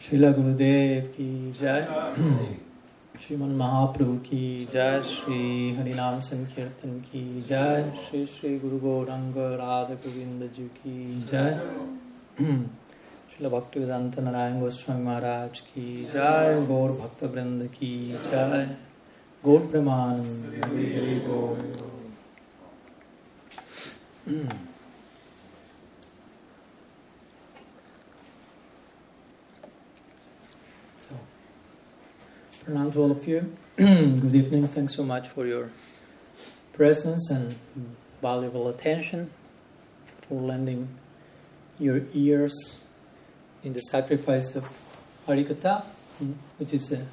Srila Gurudev ki jai, Sriman Mahaprabhu ki jai, Shri Harinam Sankirtan ki jai, Shri Shri Guru Gauranga Radha Govinda ji ki jai, Srila Bhaktivedanta Narayan Goswami Maharaj ki jai, Gaur Bhakta Vrinda ki jai, Gaur Premanand, Hari Hari Gaur. Pranam to all of you. Good evening. Thanks so much for your presence and valuable attention, for lending your ears in the sacrifice of Harikatha, which is a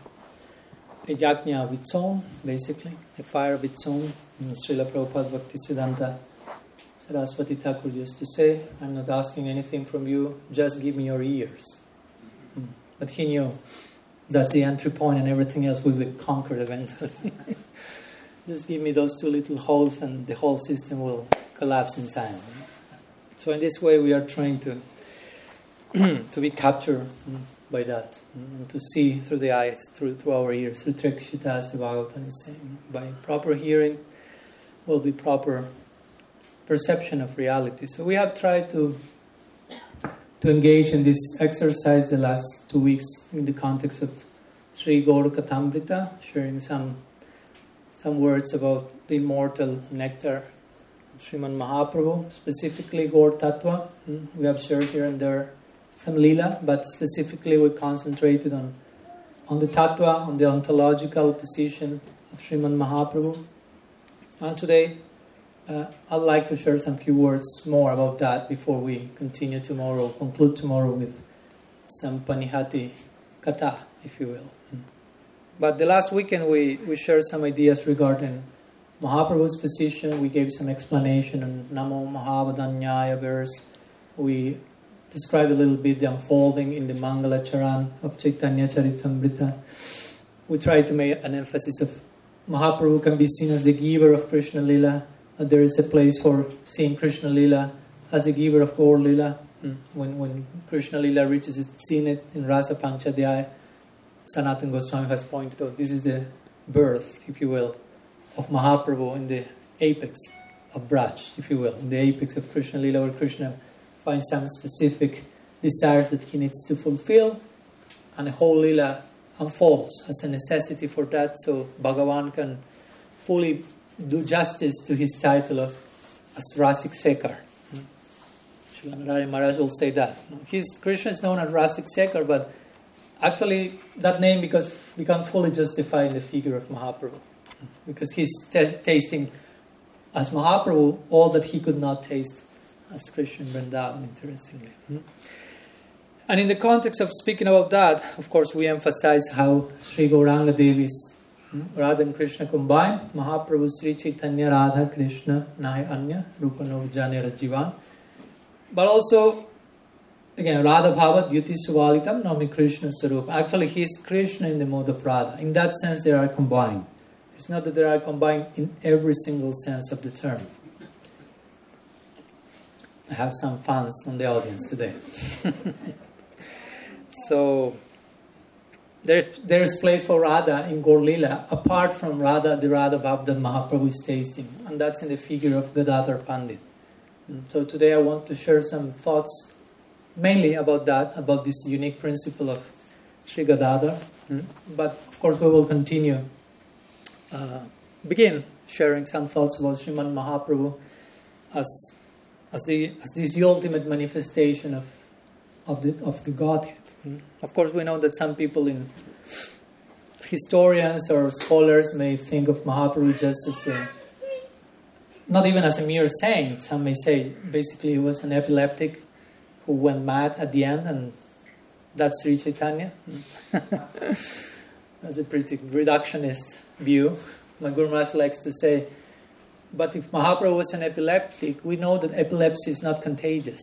yajna of its own, basically, a fire of its own. Srila Prabhupada Bhaktisiddhanta Saraswati Thakur used to say, I'm not asking anything from you, just give me your ears. But he knew that's the entry point and everything else will be conquered eventually. Just give me those two little holes and the whole system will collapse in time. So in this way we are trying to be captured by that, to see through the eyes, through our ears, through Trekshita Bhagavatam is saying. By proper hearing will be proper perception of reality. So we have tried to engage in this exercise the last 2 weeks in the context of Sri Gaur Kathamrita, sharing some words about the immortal nectar of Sriman Mahaprabhu, specifically Gaur Tattva. We have shared here and there some lila, but specifically we concentrated on the Tattva, on the ontological position of Sriman Mahaprabhu. And today I'd like to share some few words more about that before we conclude tomorrow with some Panihati Katha, if you will. But the last weekend we shared some ideas regarding Mahaprabhu's position. We gave some explanation on Namo Mahavadanyaya verse. We described a little bit the unfolding in the Mangala Charan of Chaitanya Charitamrita. We tried to make an emphasis of Mahaprabhu can be seen as the giver of Krishna Lila. There is a place for seeing Krishna Lila as the giver of Gaur Lila. When Krishna Lila reaches its zenith in Rasa Panchadhyaya, Sanatana Goswami has pointed out this is the birth, if you will, of Mahaprabhu in the apex of Braj, if you will, in the apex of Krishna Lila, where Krishna finds some specific desires that he needs to fulfill, and the whole Lila unfolds as a necessity for that, so Bhagavan can fully do justice to his title of as Rasik Sekar. Srila Narayana Maharaj will say that. Krishna is known as Rasik Sekar, but actually that name becomes fully justified in the figure of Mahaprabhu. Because he's tasting as Mahaprabhu all that he could not taste as Krishna in Vrindavan, interestingly. And in the context of speaking about that, of course, we emphasize how Sri Gauranga Devi's Radha and Krishna combined. Mahaprabhu Sri Chaitanya Radha Krishna Nahi Anya Rupa No Jane Rajivan. But also, again, Radha Bhava Dyuti Suvalitam Nami Krishna Sarup. Actually, he is Krishna in the mode of Radha. In that sense, they are combined. It's not that they are combined in every single sense of the term. I have some fans on the audience today. So there's place for Radha in Gaur Lila, apart from Radha, the Radha Bhav that Mahaprabhu is tasting. And that's in the figure of Gadadhar Pandit. So today I want to share some thoughts mainly about that, about this unique principle of Sri Gadadhar. But of course we will begin sharing some thoughts about Sriman Mahaprabhu as this ultimate manifestation of the Godhead. Of course, we know that some people, historians or scholars, may think of Mahaprabhu just as not even as a mere saint. Some may say basically he was an epileptic who went mad at the end, and that's Sri Chaitanya. That's a pretty reductionist view. My Guru Maharaj likes to say, but if Mahaprabhu was an epileptic, we know that epilepsy is not contagious.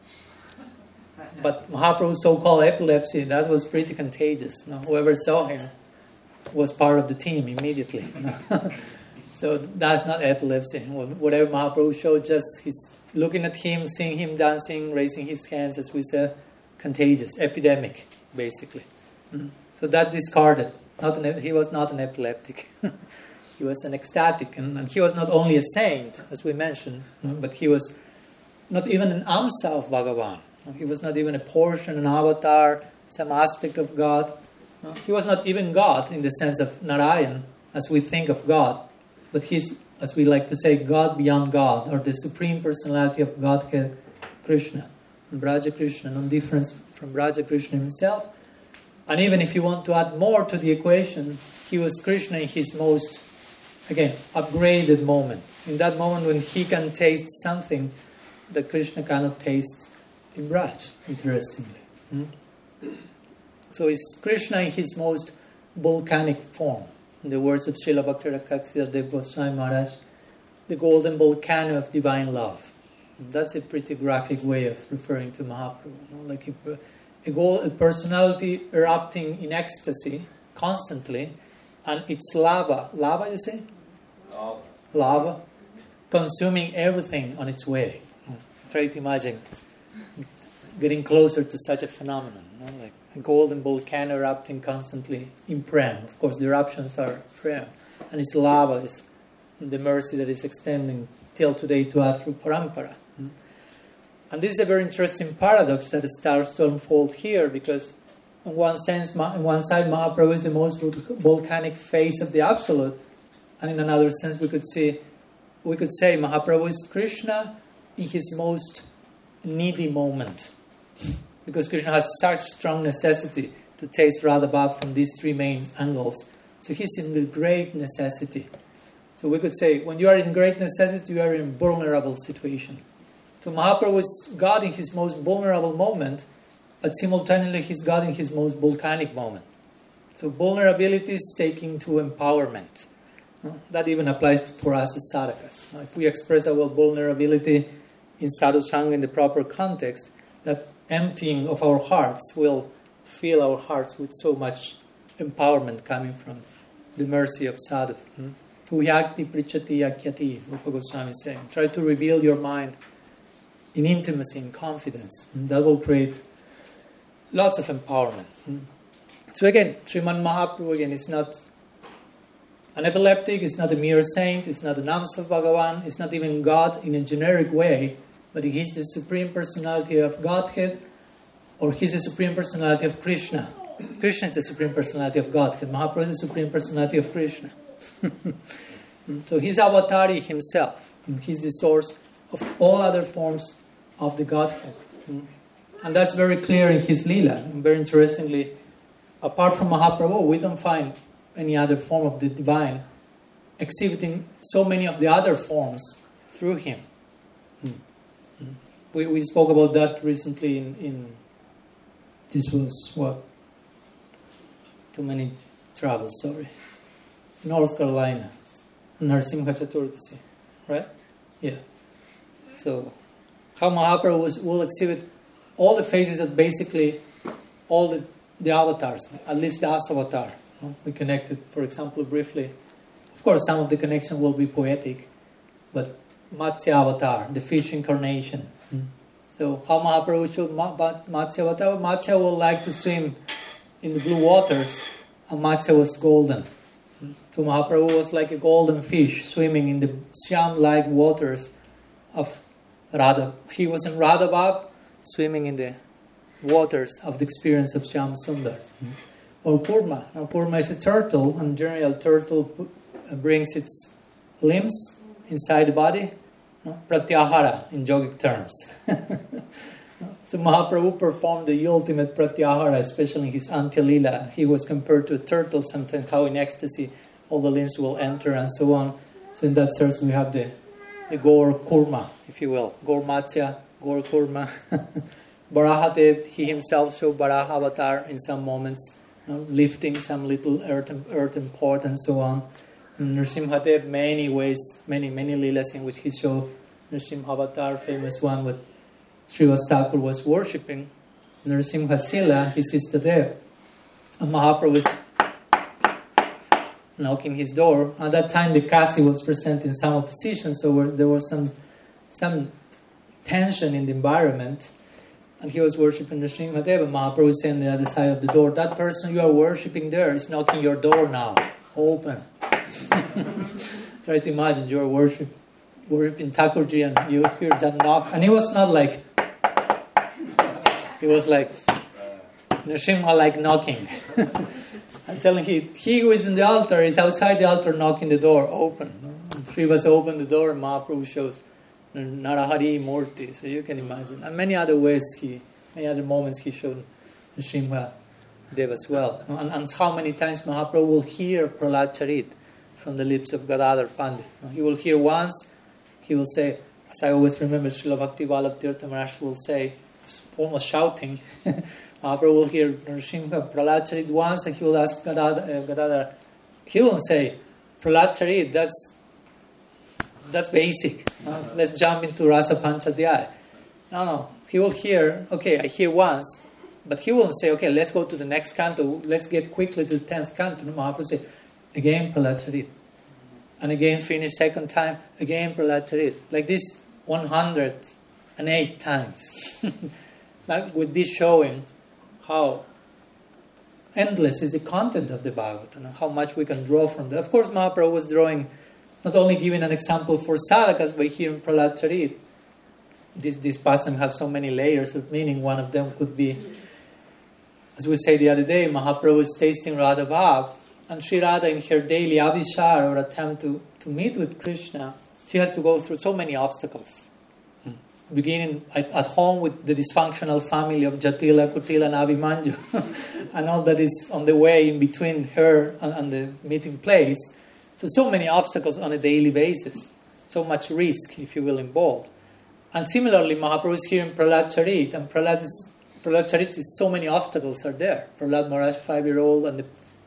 But Mahaprabhu's so-called epilepsy, that was pretty contagious. Whoever saw him was part of the team immediately. So that's not epilepsy. Whatever Mahaprabhu showed, just he's looking at him, seeing him dancing, raising his hands, as we said, contagious, epidemic, basically. So that discarded. He was not an epileptic. He was an ecstatic, and he was not only a saint, as we mentioned, but he was not even an amsa of Bhagavan. He was not even a portion, an avatar, some aspect of God. He was not even God in the sense of Narayan, as we think of God, but he's, as we like to say, God beyond God, or the Supreme Personality of Godhead, Krishna, Braja Krishna, no difference from Braja Krishna himself. And even if you want to add more to the equation, he was Krishna in his most, again, upgraded moment. In that moment when he can taste something that Krishna cannot taste in Braj, interestingly. So it's Krishna in his most volcanic form. In the words of Srila Bhakti-Rakshasa Dev Goswami Maharaj, the golden volcano of divine love. That's a pretty graphic way of referring to Mahaprabhu. Like a personality erupting in ecstasy constantly, and it's lava. Lava, you say? Lava. Consuming everything on its way. Try to imagine getting closer to such a phenomenon. Like a golden volcano erupting constantly in prem. Of course, the eruptions are prem. And it's lava, is the mercy that is extending till today to us through parampara. And this is a very interesting paradox that starts to unfold here, because in one sense, in one side, Mahaprabhu is the most volcanic face of the Absolute, and in another sense, we could say Mahaprabhu is Krishna in his most needy moment, because Krishna has such strong necessity to taste Radha Bhav from these three main angles. So he's in great necessity. So we could say, when you are in great necessity, you are in a vulnerable situation. So Mahaprabhu is God in his most vulnerable moment, but simultaneously he's God in his most volcanic moment. So vulnerability is taking to empowerment. That even applies for us as sadhakas. If we express our vulnerability in sadhusanga in the proper context, that emptying of our hearts will fill our hearts with so much empowerment coming from the mercy of sadhu. Uyakti prichati yakyati, Rupa Goswami is saying. Try to reveal your mind in intimacy, in confidence. And that will create lots of empowerment. So again, Sriman Mahaprabhu again is not an epileptic, is not a mere saint, is not an amsa of Bhagavan, is not even God in a generic way, but he is the Supreme Personality of Godhead, or he is the Supreme Personality of Krishna. Krishna is the Supreme Personality of Godhead. Mahaprabhu is the Supreme Personality of Krishna. So he's avatari himself. He's the source of all other forms of the Godhead. And that's very clear in his Leela. And very interestingly, apart from Mahaprabhu, we don't find any other form of the divine exhibiting so many of the other forms through him. We spoke about that recently in this was what? Too many travels, sorry. North Carolina. Narsimha Chaturthi, right? Yeah. So, how Mahaprabhu will exhibit all the phases of basically all the avatars, at least the Asa avatar. We connected, for example, briefly. Of course, some of the connection will be poetic, but Matsya avatar, the fish incarnation. So, how Mahaprabhu showed Matsya avatar? Matsya will like to swim in the blue waters, and Matsya was golden. So Mahaprabhu was like a golden fish swimming in the Shyam-like waters of Radha. He was in Radha Bhav, swimming in the waters of the experience of Shyam Sundar. Or Kurma. Now Kurma is a turtle, and generally a turtle brings its limbs inside the body. Pratyahara in yogic terms. So Mahaprabhu performed the ultimate pratyahara, especially in his Antya-lila. He was compared to a turtle sometimes, how in ecstasy all the limbs will enter and so on. So in that sense we have the Gaur Kurma, if you will. Gaur Matsya, Gaur Kurma. Barahadev, he himself showed Baraha avatar in some moments, lifting some little earthen pot and so on. Nrsimhadev, many ways, many leelas in which he showed Nrsimha avatar, famous one with Srivas Thakur was worshipping. Nrsimha Sila, his sister there. And Mahaprabhu was knocking his door. At that time the Kasi was present in some opposition, so there was some tension in the environment. and he was worshipping Nrsimhadeva. Mahaprabhu said on the other side of the door, that person you are worshipping there is knocking your door now. Open. Try to imagine you are worshipping Thakurji and you hear that knock. And it was not like, it was like Nrsimha like knocking. I'm telling you, he who is in the altar is outside the altar knocking the door. Open. And Srivas opened the door and Mahaprabhu shows Narahari Murti. So you can imagine. And many other ways many other moments he showed Nrsimha Dev as well. And how many times Mahaprabhu will hear Prahlad Charit from the lips of Gadadhar Pandit. He will hear once, he will say, as I always remember, Srila Bhakti Vallabh Tirtha Maharaj will say, almost shouting, Mahaprabhu will hear Nrsimha Prahlad Charit once, and he will ask Gadadhar, he will say, Prahlad Charit, that's basic. Let's jump into Rasa Panchadhyaya. No. He will hear, okay, I hear once, but he won't say, okay, let's go to the next canto, let's get quickly to the 10th canto. Mahaprabhu will say, again Prahlad Charit. And again finish second time, again Prahlad Charit. Like this 108 times. Like with this showing how endless is the content of the Bhagavatam and how much we can draw from that. Of course, Mahaprabhu was drawing, not only giving an example for sadhakas by hearing Prahlad Charit. This pastime has so many layers of meaning. One of them could be, as we said the other day, Mahaprabhu is tasting Radha Bhav, and Sri Radha in her daily avishar or attempt to meet with Krishna, she has to go through so many obstacles. Beginning at home with the dysfunctional family of Jatila, Kutila and Abhimanyu and all that is on the way in between her and the meeting place. So many obstacles on a daily basis. So much risk, if you will, involved. And similarly, Mahaprabhu is hearing Prahlad Charit, and Prahlad Charit is so many obstacles are there. Prahlad Maharaj, 5-year-old, and the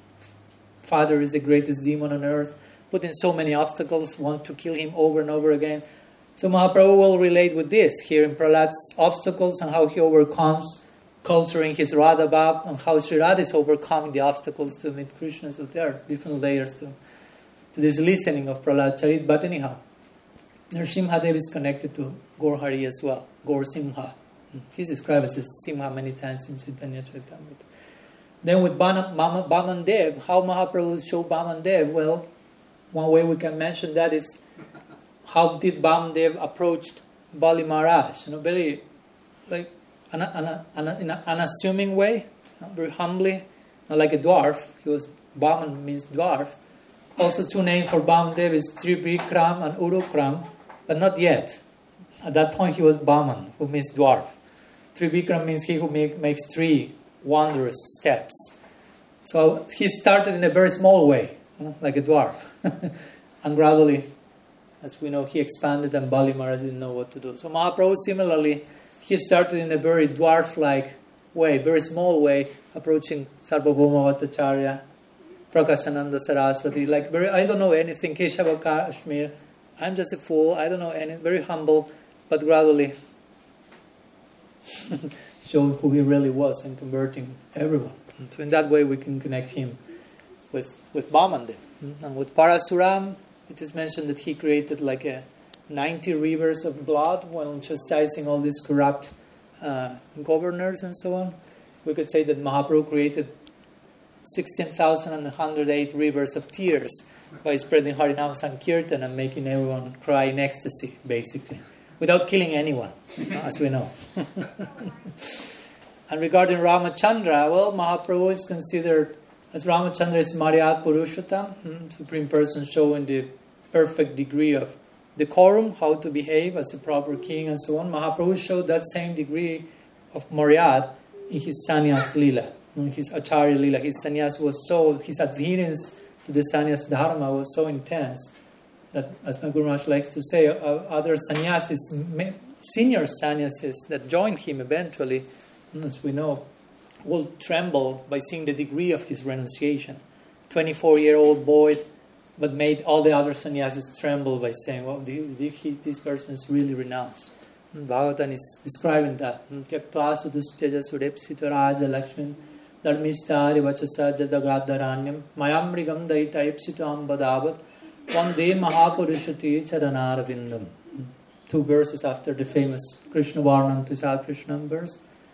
father is the greatest demon on earth, put in so many obstacles, want to kill him over and over again. So Mahaprabhu will relate with this, hearing Prahlad's obstacles and how he overcomes, culturing his Radha Bhav, and how Sri Radha is overcoming the obstacles to meet Krishna. So there are different layers to this listening of Prahlad Charit. But anyhow, Nrsimha Dev is connected to Gaur Hari as well, Gaur Simha. He's described as Simha many times in Chaitanya Charitamrita. Then with Baman Dev, how Mahaprabhu showed Baman Dev? Well, one way we can mention that is how did Baman Dev approached Bali Maharaj? Very like in an unassuming way, very humbly, not like a dwarf. He was Baman means dwarf. Also, two names for Baman Dev is Tribikram and Urukram, but not yet. At that point, he was Baman, who means dwarf. Tribikram means he who makes 3 wondrous steps. So he started in a very small way, like a dwarf. And gradually, as we know, he expanded and Bali Maharaj didn't know what to do. So Mahaprabhu, similarly, he started in a very dwarf-like way, very small way, approaching Sarvabhauma Bhattacharya, Prakashananda Saraswati, like very, I don't know anything, Keshava Kashmir, I'm just a fool, I don't know anything, very humble, but gradually showing who he really was and converting everyone. And so in that way we can connect him with Baman. And with Parasuram, it is mentioned that he created like 90 rivers of blood while chastising all these corrupt governors and so on. We could say that Mahaprabhu created 16,108 rivers of tears by spreading Harinam Sankirtan and making everyone cry in ecstasy, basically, without killing anyone, as we know. And regarding Ramachandra, well, Mahaprabhu is considered, as Ramachandra is Maryat Purushottam, Supreme Person showing the perfect degree of decorum, how to behave as a proper king and so on. Mahaprabhu showed that same degree of Maryat in his sannyas lila, in his acharya lila. His sannyas was so, his adherence to the sannyas dharma was so intense that, as my Guru Maharaj likes to say, other sannyasis, senior sannyasis that joined him eventually, as we know, will tremble by seeing the degree of his renunciation. 24-year-old boy, but made all the other sannyasis tremble by saying, well, this person is really renounced. Bhagavatam is describing that. Tyakta sudustyaja surepsita raja lakshmin dharmishtari vachasa jadagadharanyam mayamrigam daita epsitam badavat vande mahapurushati charanarvindam. 2 verses after the famous Krishna Varnam Tisa Krishna verse.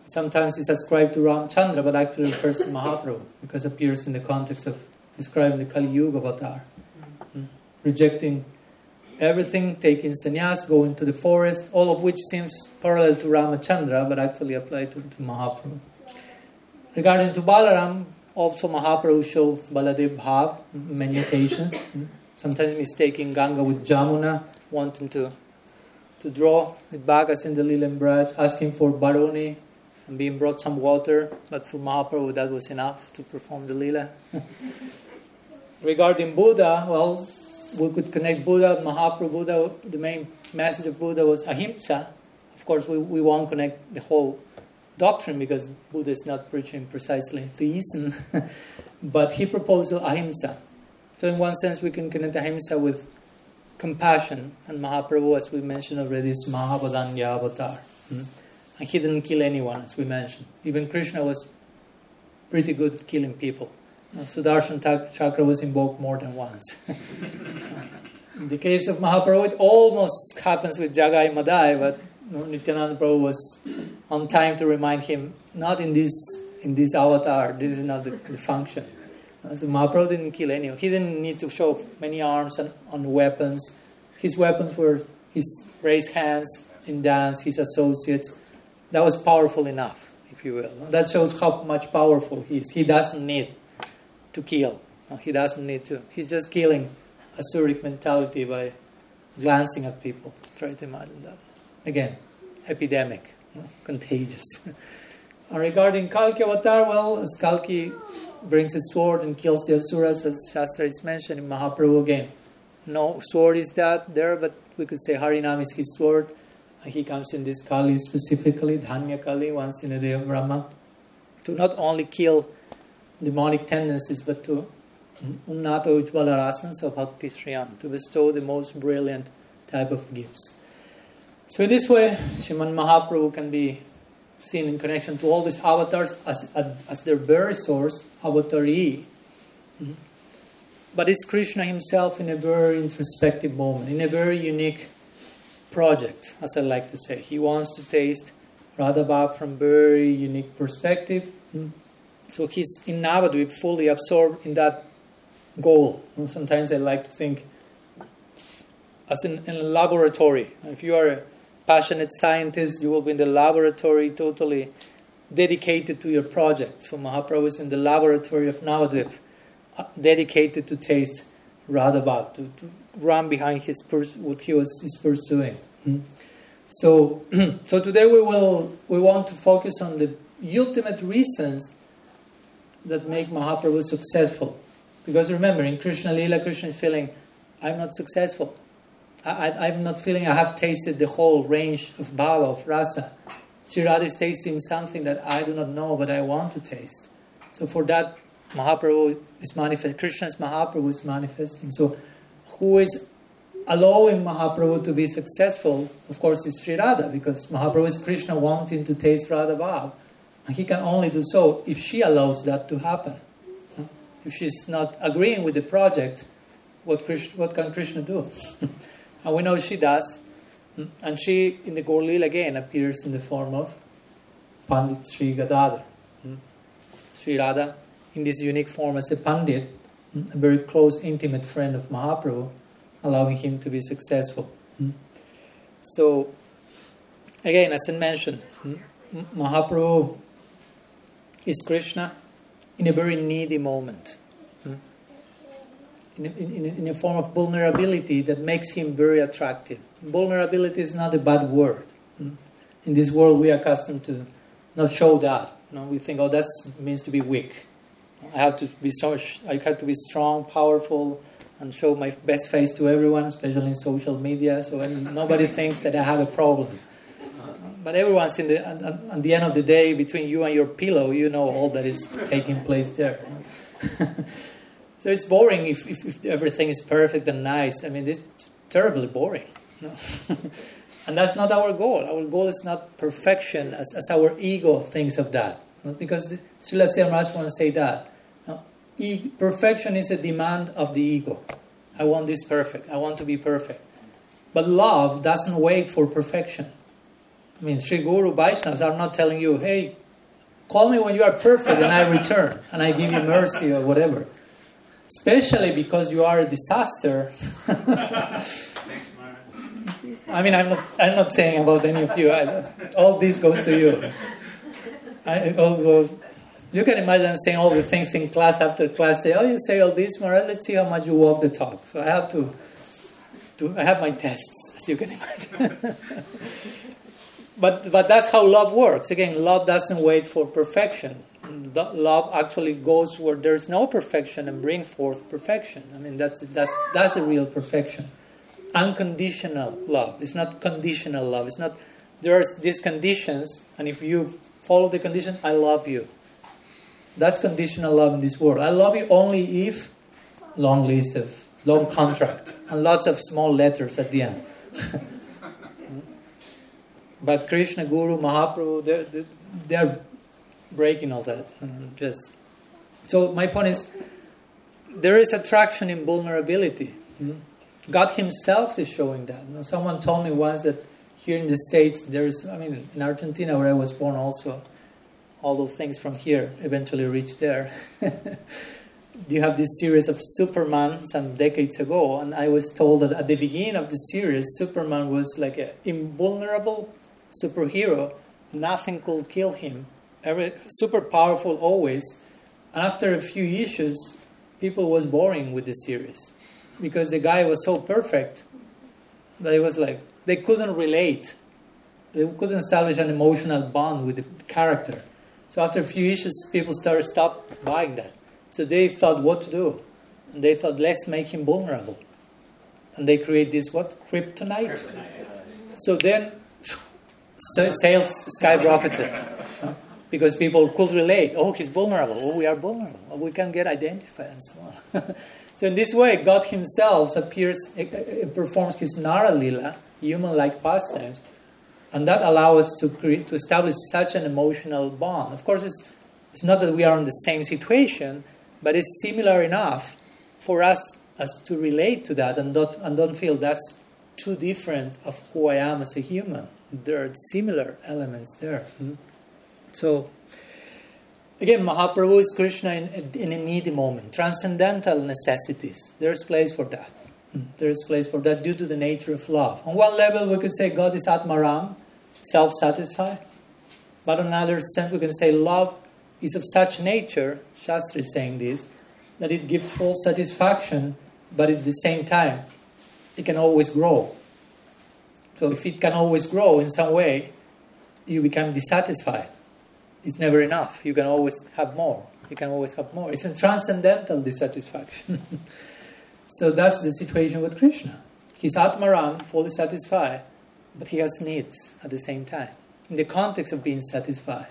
Sometimes it's ascribed to Ramchandra, but actually refers to Mahaprabhu, because it appears in the context of describing the Kali Yuga avatar. Rejecting everything, taking sannyas, going to the forest, all of which seems parallel to Ramachandra, but actually applied to Mahaprabhu. Regarding to Balaram, also Mahaprabhu showed Baladev Bhav many occasions. Sometimes mistaking Ganga with Jamuna, wanting to draw it back as in the Leela Braj, asking for Baroni and being brought some water, but for Mahaprabhu that was enough to perform the Leela. Regarding Buddha, well, we could connect Buddha, Mahaprabhu. Buddha, the main message of Buddha was ahimsa. Of course, we won't connect the whole doctrine because Buddha is not preaching precisely theism, but he proposed ahimsa. So in one sense, we can connect ahimsa with compassion, and Mahaprabhu, as we mentioned already, is Mahavadanya avatar. And he didn't kill anyone, as we mentioned. Even Krishna was pretty good at killing people. Sudarshan Chakra was invoked more than once. In the case of Mahaprabhu, it almost happens with Jagai Madai, but Nityananda Prabhu was on time to remind him, not in this avatar, this is not the function. So Mahaprabhu didn't kill anyone. He didn't need to show many arms on weapons. His weapons were his raised hands in dance, his associates. That was powerful enough, if you will. That shows how much powerful he is. He doesn't need to kill. He doesn't need to. He's just killing Asuric mentality by glancing at people. Try to imagine that. Again, epidemic, contagious. And regarding Kalki avatar, well, as Kalki brings a sword and kills the Asuras, as Shastra is mentioned in Mahaprabhu again. No sword is there, but we could say Harinam is his sword. And he comes in this Kali specifically, Dhanya Kali, once in a day of Brahma, to not only kill demonic tendencies, but to unnata ujvala rasans of bhakti shriyam, to bestow the most brilliant type of gifts. So in this way, Sriman Mahaprabhu can be seen in connection to all these avatars as their very source, avatari. But it's Krishna himself in a very introspective moment, in a very unique project, as I like to say. He wants to taste Radha Bhav from very unique perspective. So he's in Navadvip fully absorbed in that goal. Sometimes I like to think as in a laboratory. If you are a passionate scientist, you will be in the laboratory totally dedicated to your project. So Mahaprabhu is in the laboratory of Navadvip, dedicated to taste Radha Bhav, to run behind what he is pursuing. So today we want to focus on the ultimate reasons that make Mahaprabhu successful. Because remember, in Krishna Leela, Krishna is feeling, I'm not successful. I'm not feeling I have tasted the whole range of bhava, of rasa. Sri Radha is tasting something that I do not know, but I want to taste. So for that, Mahaprabhu is manifesting. Krishna's Mahaprabhu is manifesting. So who is allowing Mahaprabhu to be successful? Of course, is Sri Radha, because Mahaprabhu is Krishna wanting to taste Radha Bhav. And he can only do so if she allows that to happen. If she's not agreeing with the project, what can Krishna do? And we know she does. And she, in the Gaur Leela again, appears in the form of Pandit Sri Gadadhar. Sri Radha, in this unique form as a Pandit, a very close, intimate friend of Mahaprabhu, allowing him to be successful. So, again, as I mentioned, Mahaprabhu is Krishna in a very needy moment. In a form of vulnerability that makes him very attractive. Vulnerability is not a bad word. In this world, we are accustomed to not show that. We think, that means to be weak. I have to be strong, powerful, and show my best face to everyone, especially in social media, so nobody thinks that I have a problem. But everyone's at the end of the day, between you and your pillow, you know all that is taking place there. So it's boring if everything is perfect and nice. I mean, it's terribly boring. And that's not our goal. Our goal is not perfection as our ego thinks of that. Because Srila Sri Maharaj wants to say that. Perfection is a demand of the ego. I want this perfect. I want to be perfect. But love doesn't wait for perfection. I mean, Sri Guru Vaishnavas are not telling you, hey, call me when you are perfect and I return and I give you mercy or whatever. Especially because you are a disaster. I mean, I'm not saying about any of you. All this goes to you. You can imagine saying all the things in class after class. Say, oh, you say all this, Maharaj. Let's see how much you walk the talk. So I have my tests, as you can imagine. But that's how love works. Again, love doesn't wait for perfection. Love actually goes where there's no perfection and brings forth perfection. I mean, that's the real perfection. Unconditional love. It's not conditional love. It's not. There's these conditions, and if you follow the condition, I love you. That's conditional love in this world. I love you only if long list of long contract and lots of small letters at the end. But Krishna, Guru, Mahaprabhu, they're breaking all that. So my point is, there is attraction in vulnerability. God Himself is showing that. Someone told me once that here in the States, in Argentina where I was born also, all those things from here eventually reached there. You have this series of Superman some decades ago, and I was told that at the beginning of the series, Superman was like an invulnerable superhero. Nothing could kill him. Super powerful always. And after a few issues, people was boring with the series because the guy was so perfect that it was like they couldn't relate. They couldn't establish an emotional bond with the character. So after a few issues, people stopped buying that. So they thought what to do. And they thought, let's make him vulnerable. And they create this, Kryptonite? So then sales skyrocketed. Because people could relate. Oh, he's vulnerable. Oh, we are vulnerable. Oh, we can get identified and so on. So in this way, God Himself appears, performs His Nara Lila, human-like pastimes, and that allows us to establish such an emotional bond. Of course, it's not that we are in the same situation, but it's similar enough for us as to relate to that and don't feel that's too different of who I am as a human. There are similar elements there. So, again, Mahaprabhu is Krishna in a needy moment. Transcendental necessities. There's place for that. There's place for that due to the nature of love. On one level, we could say God is Atmaram, self-satisfied. But on another sense, we can say love is of such nature, Shastra is saying this, that it gives full satisfaction, but at the same time, it can always grow. So if it can always grow in some way, you become dissatisfied. It's never enough. You can always have more. You can always have more. It's a transcendental dissatisfaction. So that's the situation with Krishna. He's Atmaram, fully satisfied, but he has needs at the same time, in the context of being satisfied.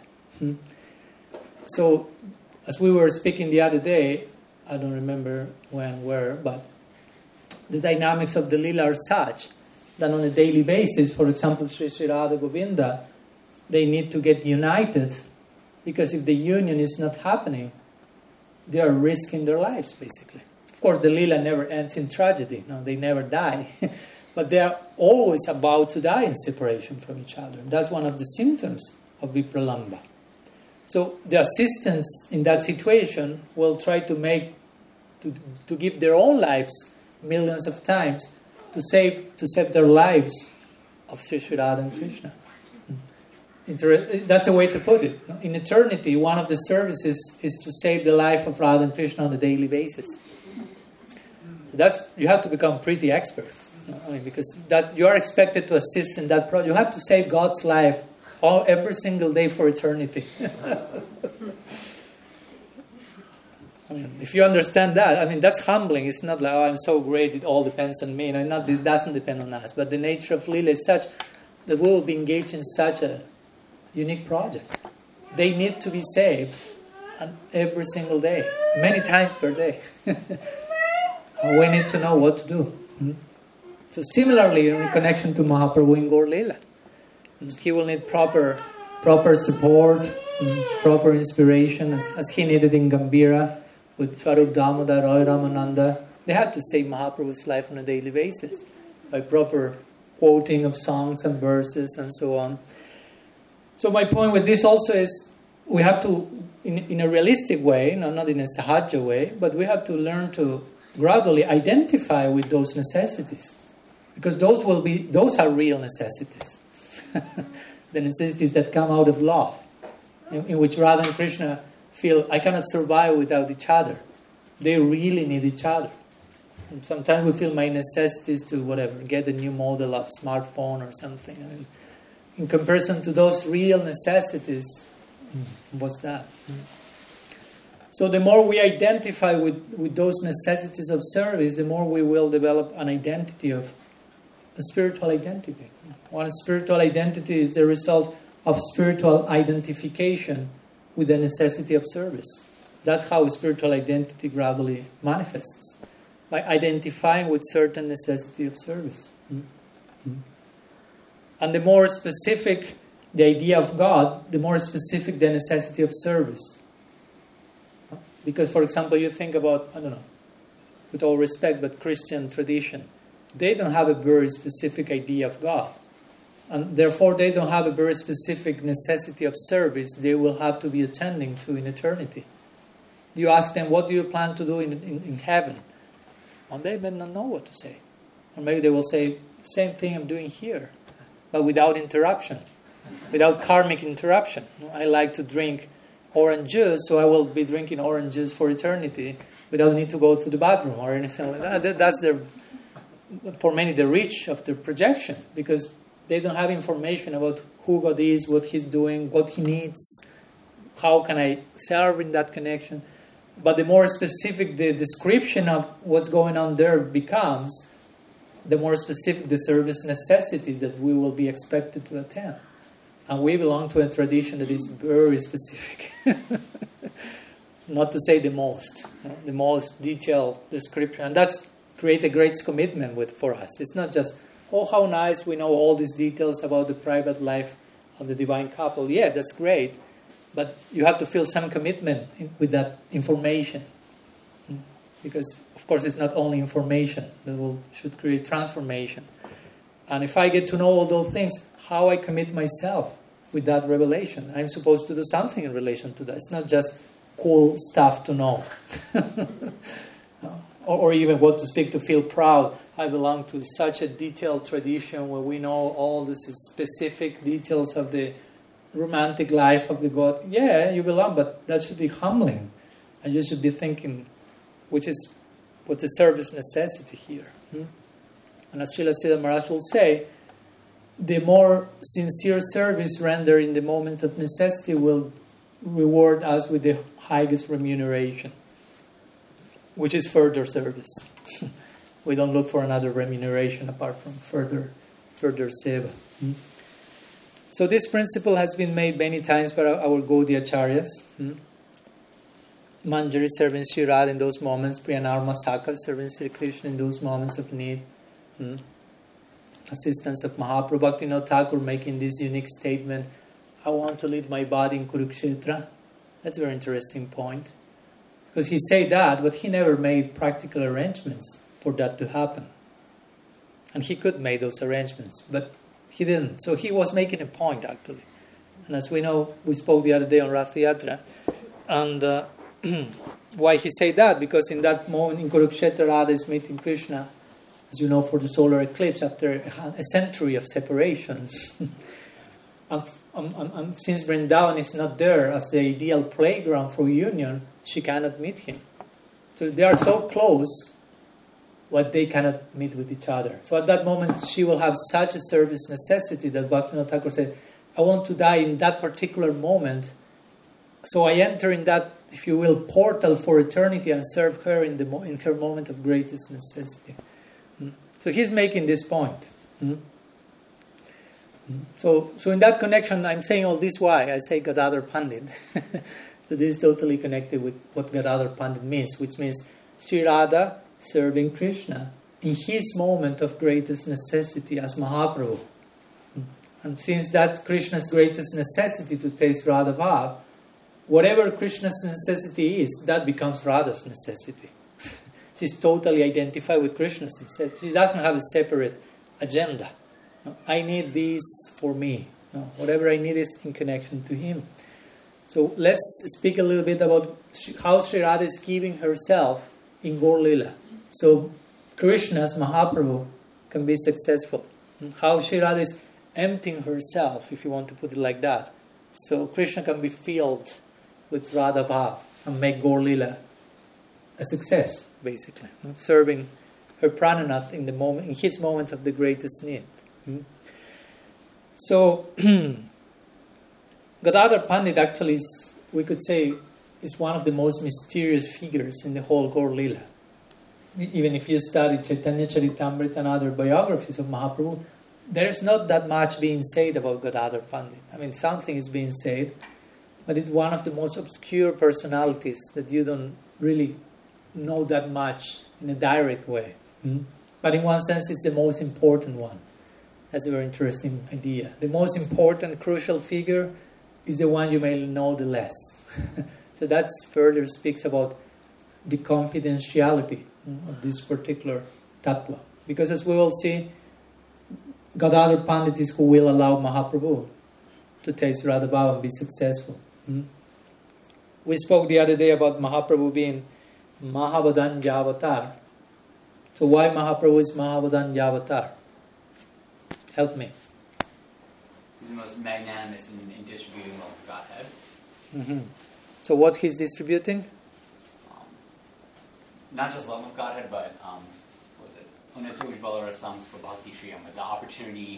So, as we were speaking the other day, I don't remember where, but the dynamics of the Lila are such that on a daily basis, for example, Sri Sri Radha Govinda, they need to get united, because if the union is not happening, they are risking their lives, basically. Of course, the Lila never ends in tragedy. No, they never die. But they are always about to die in separation from each other. That's one of the symptoms of Vipralamba. So the assistants in that situation will try to give their own lives millions of times to save their lives of Sri Sri Radha and Krishna. That's a way to put it. In eternity, one of the services is to save the life of Radha and Krishna on a daily basis. You have to become pretty expert. Because that you are expected to assist in that project. You have to save God's life every single day for eternity. If you understand that, that's humbling. It's not like, I'm so great, it all depends on me. It doesn't depend on us. But the nature of Leela is such that we will be engaged in such a unique project. They need to be saved every single day, many times per day. We need to know what to do. So similarly, in connection to Mahaprabhu in Gaur Leela, he will need proper support, proper inspiration, as he needed in Gambhira with Swarup Damodar, Roy Ramananda. They had to save Mahaprabhu's life on a daily basis by proper quoting of songs and verses and so on. So my point with this also is we have to, in a realistic way, not in a sahaja way, but we have to learn to gradually identify with those necessities. Because those are real necessities. The necessities that come out of love, in which Radha and Krishna feel, I cannot survive without each other. They really need each other. And sometimes we feel my necessities to get a new model of smartphone or something. I mean, in comparison to those real necessities, what's that? So the more we identify with those necessities of service, the more we will develop an identity of a spiritual identity. One spiritual identity is the result of spiritual identification with the necessity of service. That's how spiritual identity gradually manifests, by identifying with certain necessity of service. And the more specific the idea of God, the more specific the necessity of service. Because, for example, you think about, I don't know, with all respect, but Christian tradition, they don't have a very specific idea of God. And therefore, they don't have a very specific necessity of service they will have to be attending to in eternity. You ask them, what do you plan to do in heaven? And they may not know what to say. Or maybe they will say, same thing I'm doing here, but without interruption, without karmic interruption. I like to drink orange juice, so I will be drinking orange juice for eternity without need to go to the bathroom or anything like that. That's for many, the reach of their projection, because they don't have information about who God is, what He's doing, what He needs, how can I serve in that connection. But the more specific the description of what's going on there becomes, the more specific the service necessity that we will be expected to attend. And we belong to a tradition that is very specific. Not to say the most detailed description. And that's create a great commitment for us. It's not just, oh, how nice we know all these details about the private life of the divine couple. Yeah, that's great. But you have to feel some commitment with that information. Because, of course, it's not only information that should create transformation. And if I get to know all those things, how I commit myself with that revelation. I'm supposed to do something in relation to that. It's not just cool stuff to know. or even what to speak to feel proud. I belong to such a detailed tradition where we know all these specific details of the romantic life of the God. Yeah, you belong, but that should be humbling. And you should be thinking, which is what the service necessity here. And as Srila Siddha Maharaj will say, the more sincere service rendered in the moment of necessity will reward us with the highest remuneration, which is further service. We don't look for another remuneration apart from further seva. So this principle has been made many times by our Gaudiya Acharyas. Manjari serving Sri Radha in those moments, Priyanarma Sakha serving Sri Krishna in those moments of need. Assistance of Mahaprabhu Bhaktivinoda Thakur making this unique statement, I want to leave my body in Kurukshetra. That's a very interesting point. Because he said that, but he never made practical arrangements for that to happen. And he could make those arrangements, but he didn't. So he was making a point, actually. And as we know, we spoke the other day on Rath Yatra. And why he said that? Because in that moment in Kurukshetra, Radha is meeting Krishna, as you know, for the solar eclipse after a century of separation. And since Vrindavan is not there as the ideal playground for union, she cannot meet him. So they are so close, but they cannot meet with each other. So at that moment, she will have such a service necessity that Bhaktivinoda Thakur said, I want to die in that particular moment. So I enter in that, if you will, portal for eternity and serve her in her moment of greatest necessity. So he's making this point. So in that connection, I'm saying all this why I say Gadadhar Pandit. So this is totally connected with what Gadadhar Pandit means, which means Sri Radha serving Krishna in his moment of greatest necessity as Mahaprabhu. And since that Krishna's greatest necessity to taste Radha Bhav, whatever Krishna's necessity is, that becomes Radha's necessity. She's totally identified with Krishna's necessity. She doesn't have a separate agenda. I need this for me. No, whatever I need is in connection to Him. So let's speak a little bit about how Sri Radha is giving herself in Gaur Lila. So Krishna as Mahaprabhu can be successful. How Sri Radha is emptying herself, if you want to put it like that. So Krishna can be filled with Radha Bhav and make Gaur Lila a success, basically. Serving her Prananath in his moment of the greatest need. So Gadadhar Pandit actually is, we could say, is one of the most mysterious figures in the whole Gaur Lila. Even if you study Chaitanya Charitamrita and other biographies of Mahaprabhu, there is not that much being said about Gadadhar Pandit. I mean, something is being said, but it's one of the most obscure personalities that you don't really know that much in a direct way. But in one sense, it's the most important one. That's a very interesting idea. The most important, crucial figure is the one you may know the less. So that further speaks about the confidentiality of this particular tattva. Because as we will see, Gadadhar Pandit is who will allow Mahaprabhu to taste Radha Bhav and be successful. We spoke the other day about Mahaprabhu being Mahavadanya Avatar. So why Mahaprabhu is Mahavadanya Avatar? Help me. He's the most magnanimous in distributing love of Godhead. So what he's distributing? Not just love of Godhead, but what was it? Unnatu Ujvala Rasams for Bhakti Shriyam, the opportunity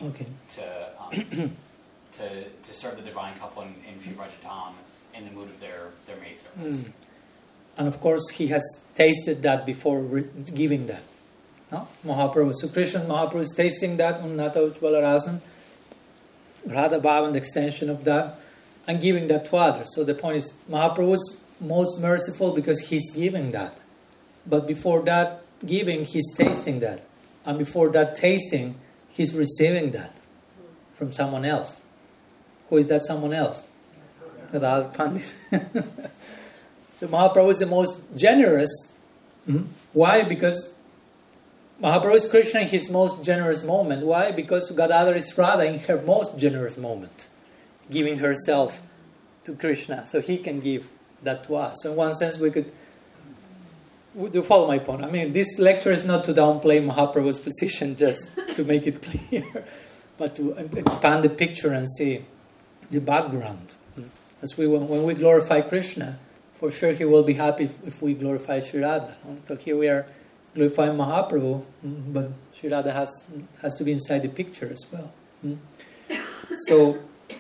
to serve the divine couple in Sri Vrajatam in the mood of their maid service. And of course, he has tasted that before giving that. No? Mahaprabhu. So Krishna Mahaprabhu is tasting that Unnata Ujvala Rasan, Radha Bhav and the extension of that, and giving that to others. So the point is, Mahaprabhu is most merciful because he's giving that. But before that giving, he's tasting that. And before that tasting, he's receiving that from someone else. Who is that someone else? Gadadhar Pandit. So Mahaprabhu is the most generous. Why? Because Mahaprabhu is Krishna in his most generous moment. Why? Because Gadadhar is Radha in her most generous moment, giving herself to Krishna, so he can give that to us. So in one sense, do you follow my point? I mean, this lecture is not to downplay Mahaprabhu's position, just to make it clear, but to expand the picture and see the background. As when we glorify Krishna, for sure he will be happy if we glorify Sri Radha. So here we are glorifying Mahaprabhu, but Sri Radha has to be inside the picture as well. So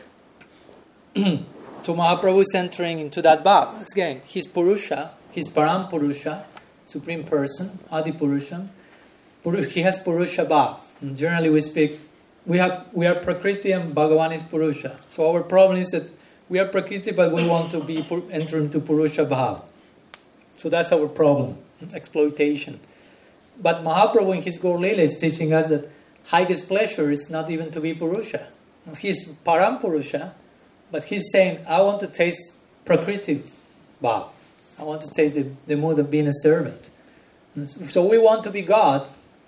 Mahaprabhu is entering into that bhav. Again, he's Purusha, he's Param Purusha, Supreme Person, Adi Purusha. He has Purusha bhav. Generally we speak, we are Prakriti and Bhagavan is Purusha. So our problem is that we are Prakriti, but we want to be enter into Purusha bhav. So that's our problem, exploitation. But Mahaprabhu in his Gaur Lila is teaching us that highest pleasure is not even to be Purusha. He's Param Purusha, but he's saying, I want to taste Prakriti bhav. I want to taste the mood of being a servant. So we want to be God,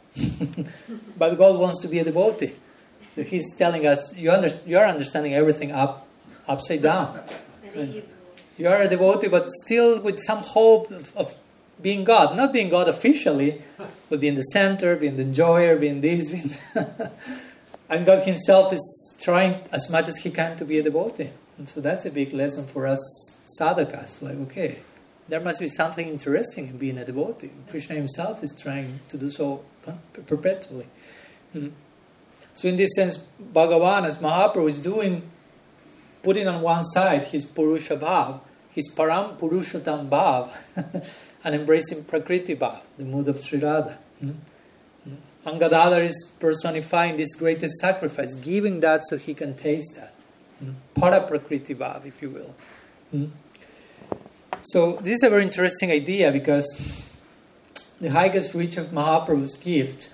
but God wants to be a devotee. So he's telling us, you are understanding everything upside down. You are a devotee, but still with some hope of being God. Not being God officially, but being the center, being the enjoyer, being this, being... And God himself is trying as much as he can to be a devotee. And so that's a big lesson for us sadhakas. Like, okay, there must be something interesting in being a devotee. Krishna himself is trying to do so perpetually. So in this sense, Bhagavan as Mahaprabhu is putting on one side his Purusha Bhav, his Param Purushotam Bhav, and embracing Prakriti Bhav, the mood of Sri Radha. And Gadadhar is personifying this greatest sacrifice, giving that so he can taste that. Para Prakriti Bhav, if you will. So this is a very interesting idea because the highest reach of Mahaprabhu's gift,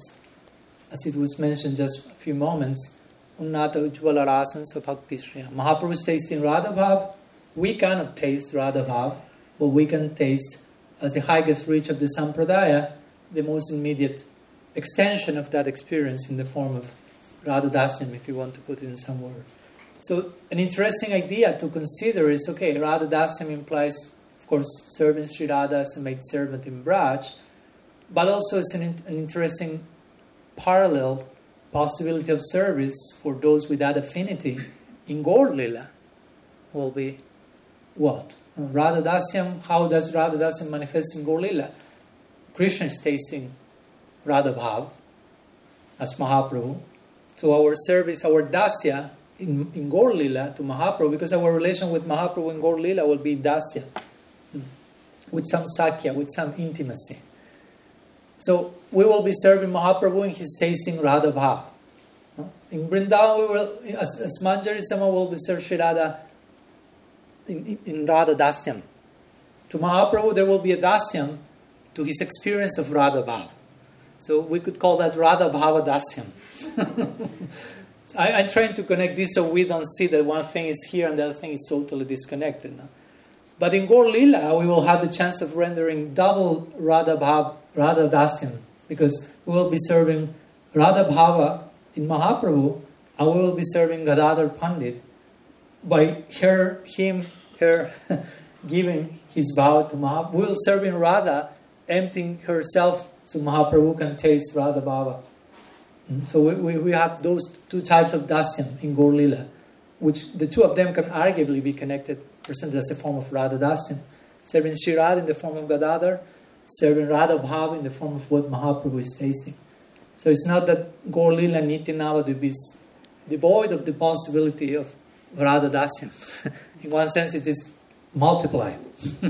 as it was mentioned just a few moments, Unnata Ujvala Rasansa Bhakti Shriyam. Mahaprabhu is tasting Radha Bhav. We cannot taste Radha Bhav, but we can taste, as the highest reach of the Sampradaya, the most immediate extension of that experience in the form of Radha Dasyam, if you want to put it in some word. So an interesting idea to consider is, okay, Radha Dasyam implies, of course, serving Sri Radha as a maid servant in Braj, but also it's an interesting parallel possibility of service for those with that affinity in Gaur Lila will be what? Radha Dasyam, how does Radha Dasyam manifest in Gaur Lila? Krishna is tasting Radha Bhav as Mahaprabhu. So our service, our Dasya in Gaur Lila to Mahaprabhu, because our relation with Mahaprabhu in Gaur Lila will be Dasya, with some Sakya, with some intimacy. So we will be serving Mahaprabhu and he's tasting Radha Bhav. In Vrindavan, we will, as Manjari Sama will be serving Sri Radha in Radha Dasyam. To Mahaprabhu, there will be a Dasyam to his experience of Radha Bhav. So we could call that Radha Bhava Dasyam. I'm trying to connect this so we don't see that one thing is here and the other thing is totally disconnected. No? But in Gaur Lila, we will have the chance of rendering double Radha Bhav, Radha Dasyam, because we will be serving Radha Bhava in Mahaprabhu, and we will be serving Gadadhar Pandit by her giving his vow to Mahaprabhu. We will serve in Radha, emptying herself so Mahaprabhu can taste Radha Bhava. So we have those two types of Dasyam in Gaur Lila, which the two of them can arguably be connected, presented as a form of Radha Dasyam. Serving Sri Radha in the form of Gadadhar, serving Radha Bhava in the form of what Mahaprabhu is tasting. So it's not that Gaur Lila Nitya Navadvip is devoid of the possibility of Radha Dasyam. In one sense, it is multiplied.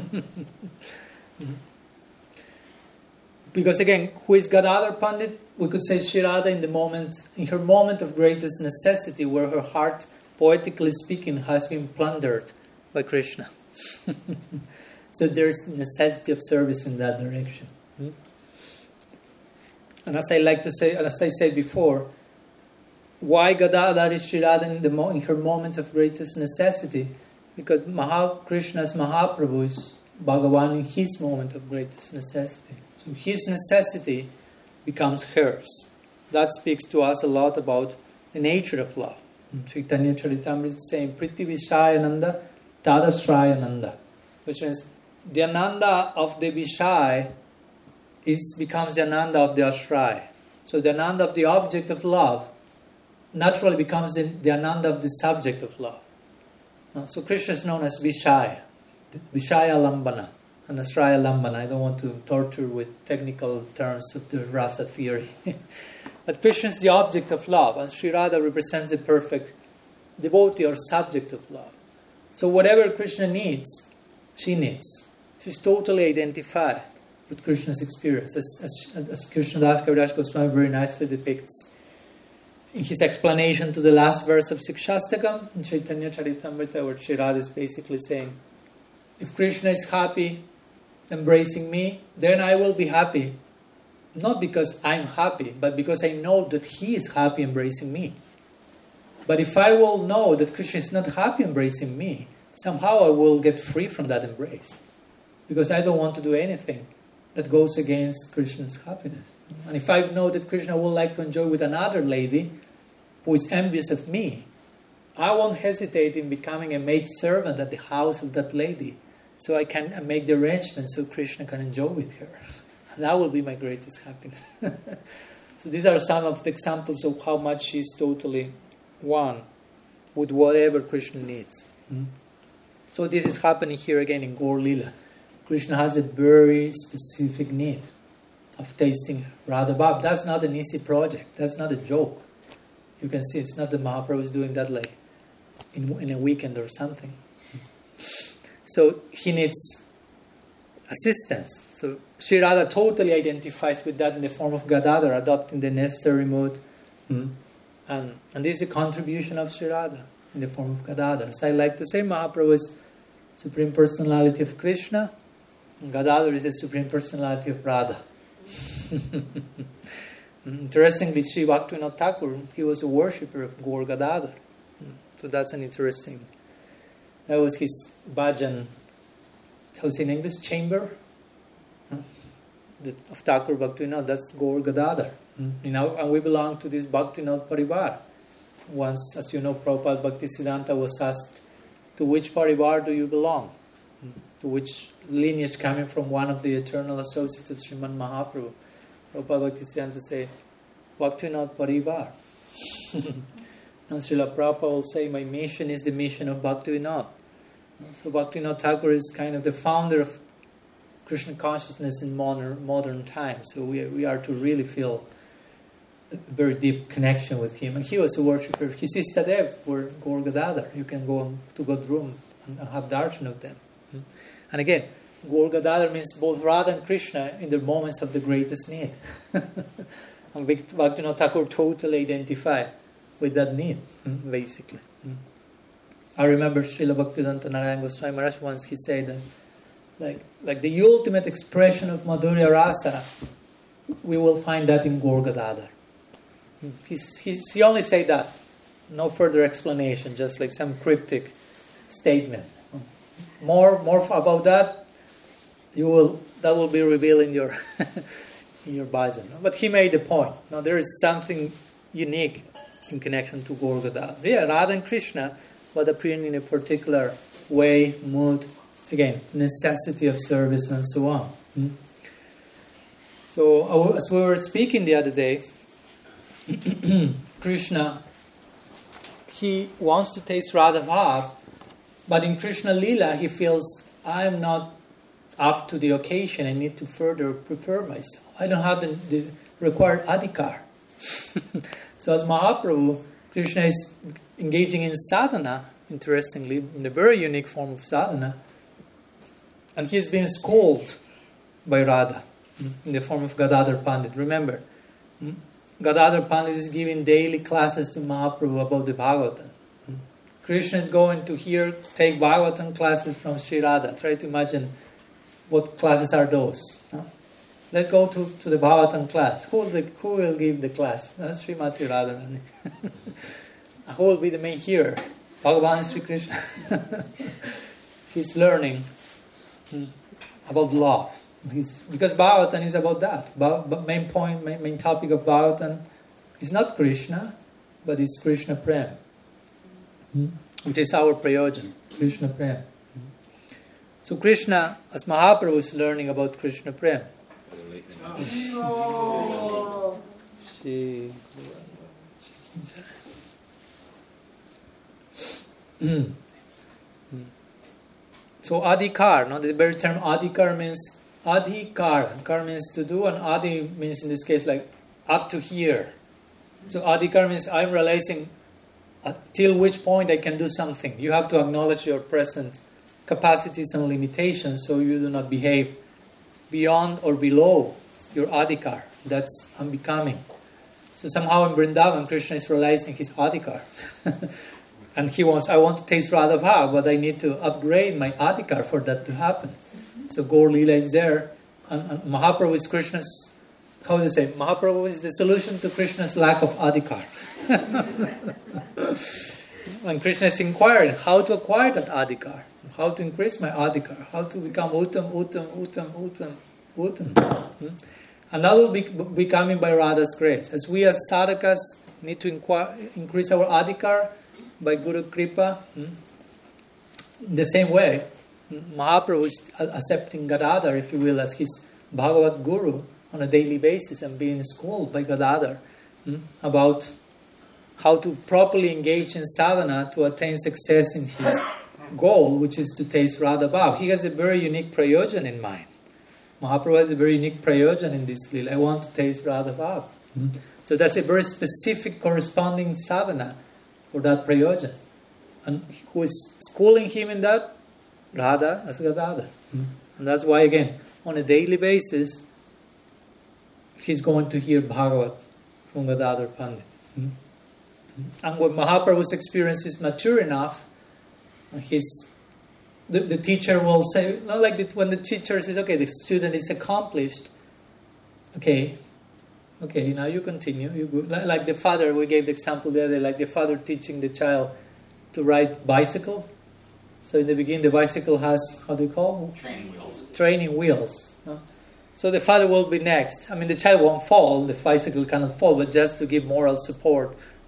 Because again, who is Gadadhar Pandit? We could say Sri Radha in her moment of greatest necessity, where her heart, poetically speaking, has been plundered by Krishna. So there's necessity of service in that direction. And as I like to say, as I said before, why Gadadhar is Sri Radha in her moment of greatest necessity? Because Krishna's Mahaprabhu is Bhagavan in his moment of greatest necessity. So his necessity becomes hers. That speaks to us a lot about the nature of love. Chaitanya Charitamrita is saying, Priti Vishayananda, Tadasrayananda, which means the Ananda of the Vishaya becomes the Ananda of the Ashraya. So the Ananda of the object of love naturally becomes the Ananda of the subject of love. So Krishna is known as Vishaya, Vishaya Lambana, and Ashraya Lambana. I don't want to torture with technical terms of the rasa theory. But Krishna is the object of love, and Sri Radha represents the perfect devotee or subject of love. So whatever Krishna needs, she needs. She's totally identified with Krishna's experience, as Krishnadas Kaviraj Goswami very nicely depicts in his explanation to the last verse of Sikshastakam in Chaitanya Charitamrita, where Sri Radha is basically saying, if Krishna is happy embracing me, then I will be happy. Not because I'm happy, but because I know that he is happy embracing me. But if I will know that Krishna is not happy embracing me, somehow I will get free from that embrace. Because I don't want to do anything that goes against Krishna's happiness. And if I know that Krishna would like to enjoy with another lady who is envious of me, I won't hesitate in becoming a maid servant at the house of that lady, so I can make the arrangements so Krishna can enjoy with her. And that will be my greatest happiness. So these are some of the examples of how much she is totally one with whatever Krishna needs. So this is happening here again in Gaur Lila. Krishna has a very specific need of tasting Radha Bhav. That's not an easy project. That's not a joke. You can see it's not that Mahaprabhu is doing that like in a weekend or something. So he needs assistance. So Sri Radha totally identifies with that in the form of Gadadhar, adopting the necessary mode. And this is a contribution of Sri Radha in the form of Gadadhar. So I like to say Mahaprabhu is Supreme Personality of Krishna, and Gadadhar is the Supreme Personality of Radha. Interestingly, Sri Bhaktivinoda Thakur, he was a worshipper of Gaur Gadadhar. So that's an interesting... That was his bhajan, how's in English? Chamber? Of Thakur Bhaktivinoda, that's Gaur Gadadhar. And we belong to this Bhaktivinoda Parivar. once, as you know, Prabhupada Bhaktisiddhanta was asked, to which parivar do you belong? To which lineage, coming from one of the eternal associates of Sriman Mahaprabhu? Prabhupada Bhaktisiddhanta said, Bhaktivinoda Parivar. Now Srila Prabhupada will say, my mission is the mission of Bhaktivinoda. So Bhaktivinoda Thakur is kind of the founder of Krishna consciousness in modern times. So we are to really feel a very deep connection with him. And he was a worshipper. His Istadev were Gaur Gadadhar. You can go to God's room and have darshan of them. And again, Gaur Gadadhar means both Radha and Krishna in the moments of the greatest need. And Bhaktivinoda Thakur totally identified with that need, basically. I remember Srila Bhaktivedanta Narayan Goswami Maharaj once, he said that like the ultimate expression of Madhurya Rasa, we will find that in Gaur Gadadhar. He only said that, no further explanation, just like some cryptic statement. More about that, that will be revealed in your in your bhajan. But he made the point. Now there is something unique in connection to Gaur Gadadhar. Yeah, Radha and Krishna, but appearing in a particular way, mood, again, necessity of service and so on. So as we were speaking the other day, Krishna, he wants to taste Radha Bhav, but in Krishna Lila he feels, I am not up to the occasion, I need to further prepare myself. I don't have the required adhikar. So as Mahaprabhu, Krishna is engaging in sadhana, interestingly, in a very unique form of sadhana, and he is being schooled by Radha in the form of Gadadhar Pandit. Remember, Gadadhar Pandit is giving daily classes to Mahaprabhu about the Bhagavatam. Krishna is going to take Bhagavatam classes from Sri Radha. Try to imagine what classes are those. Let's go to the Bhagavatam class. Who will give the class? Srimati Radharani. Who will be the main hearer? Bhagavan Sri Krishna. He's learning about love. Because Bhagavatam is about that. Main topic of Bhagavatam is not Krishna, but it's Krishna Prem. Which is our prayojan, Krishna Prem. So Krishna, as Mahaprabhu, is learning about Krishna Prem. So adhikar, the very term adhikar means adhikar. Adhikar means to do, and adi means in this case like up to here. So adhikar means I'm realizing till which point I can do something. You have to acknowledge your present capacities and limitations, so you do not behave beyond or below your adhikar. That's unbecoming. So somehow in Vrindavan, Krishna is realizing his adhikar. And I want to taste Radha Bhav, but I need to upgrade my adhikar for that to happen. So Gaur Lila is there, and Mahaprabhu is Krishna's, how do you say, Mahaprabhu is the solution to Krishna's lack of adhikar. When Krishna is inquiring how to acquire that adhikar, how to increase my adhikar, how to become uttam. And that will be coming by Radha's grace. As we as sadhakas need to increase our adhikar by Guru Kripa, in the same way, Mahaprabhu is accepting Gadadhar, if you will, as his Bhagavad Guru on a daily basis and being schooled by Gadadhar about how to properly engage in sadhana to attain success in his goal, which is to taste Radha Bhav. He has a very unique prayojan in mind. Mahaprabhu has a very unique prayojan in this lila. I want to taste Radha Bhav. So that's a very specific corresponding sadhana for that prayojan. And who is schooling him in that? Radha as Gadadhar. And that's why, again, on a daily basis, he's going to hear Bhagavat from Gadadhar Pandit. And when Mahaprabhu's experience is mature enough, the teacher will say, not like when the teacher says, okay, the student is accomplished, okay, now you continue. You go. Like the father, we gave the example the other day, like the father teaching the child to ride bicycle. So in the beginning, the bicycle has, how do you call it? Training wheels. No? So the father will be next. I mean, the child won't fall, the bicycle cannot fall, but just to give moral support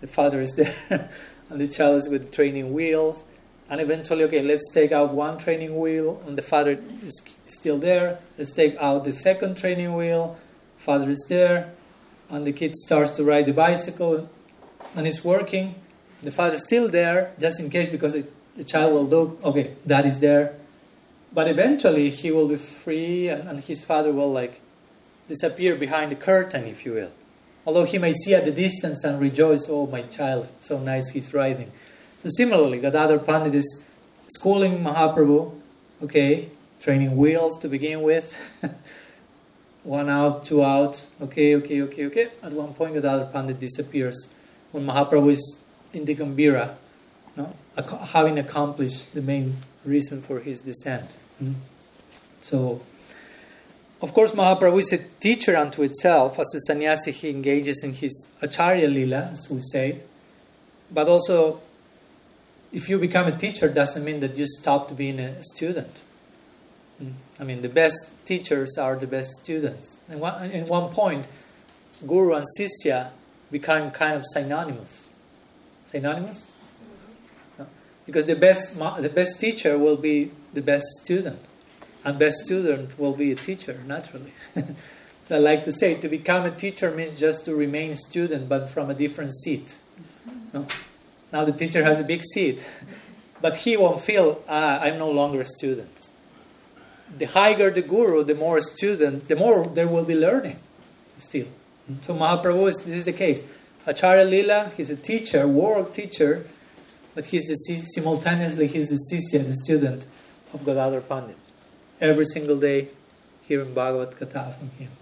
the father is there, and the child is with training wheels. And eventually, okay, let's take out one training wheel, and the father is still there. Let's take out the second training wheel. Father is there, and the kid starts to ride the bicycle, and it's working. The father is still there, just in case, because the child will look, okay, dad is there. But eventually, he will be free, and his father will disappear behind the curtain, if you will. Although he may see at the distance and rejoice, oh, my child, so nice he's riding. So similarly, Gadadhar Pandit is schooling Mahaprabhu, okay, training wheels to begin with. 1 out, 2 out, okay. At one point, Gadadhar Pandit disappears when Mahaprabhu is in the Gambhira, having accomplished the main reason for his descent. So, of course, Mahaprabhu is a teacher unto itself. As a sannyasi, he engages in his Acharya Lila, as we say. But also, if you become a teacher, doesn't mean that you stopped being a student. I mean, the best teachers are the best students. And in one point, Guru and Sisya become kind of synonymous. Synonymous? No? Because the best teacher will be the best student. And best student will be a teacher, naturally. So I like to say, to become a teacher means just to remain a student, but from a different seat. No? Now the teacher has a big seat, but he won't feel, I'm no longer a student. The higher the guru, the more student, the more there will be learning still. So Mahaprabhu, this is the case. Acharya Lila, he's a teacher, world teacher, but simultaneously he's the Sisya, the student of Gadadhar Pandit. Every single day hearing Bhagavad Gita from him.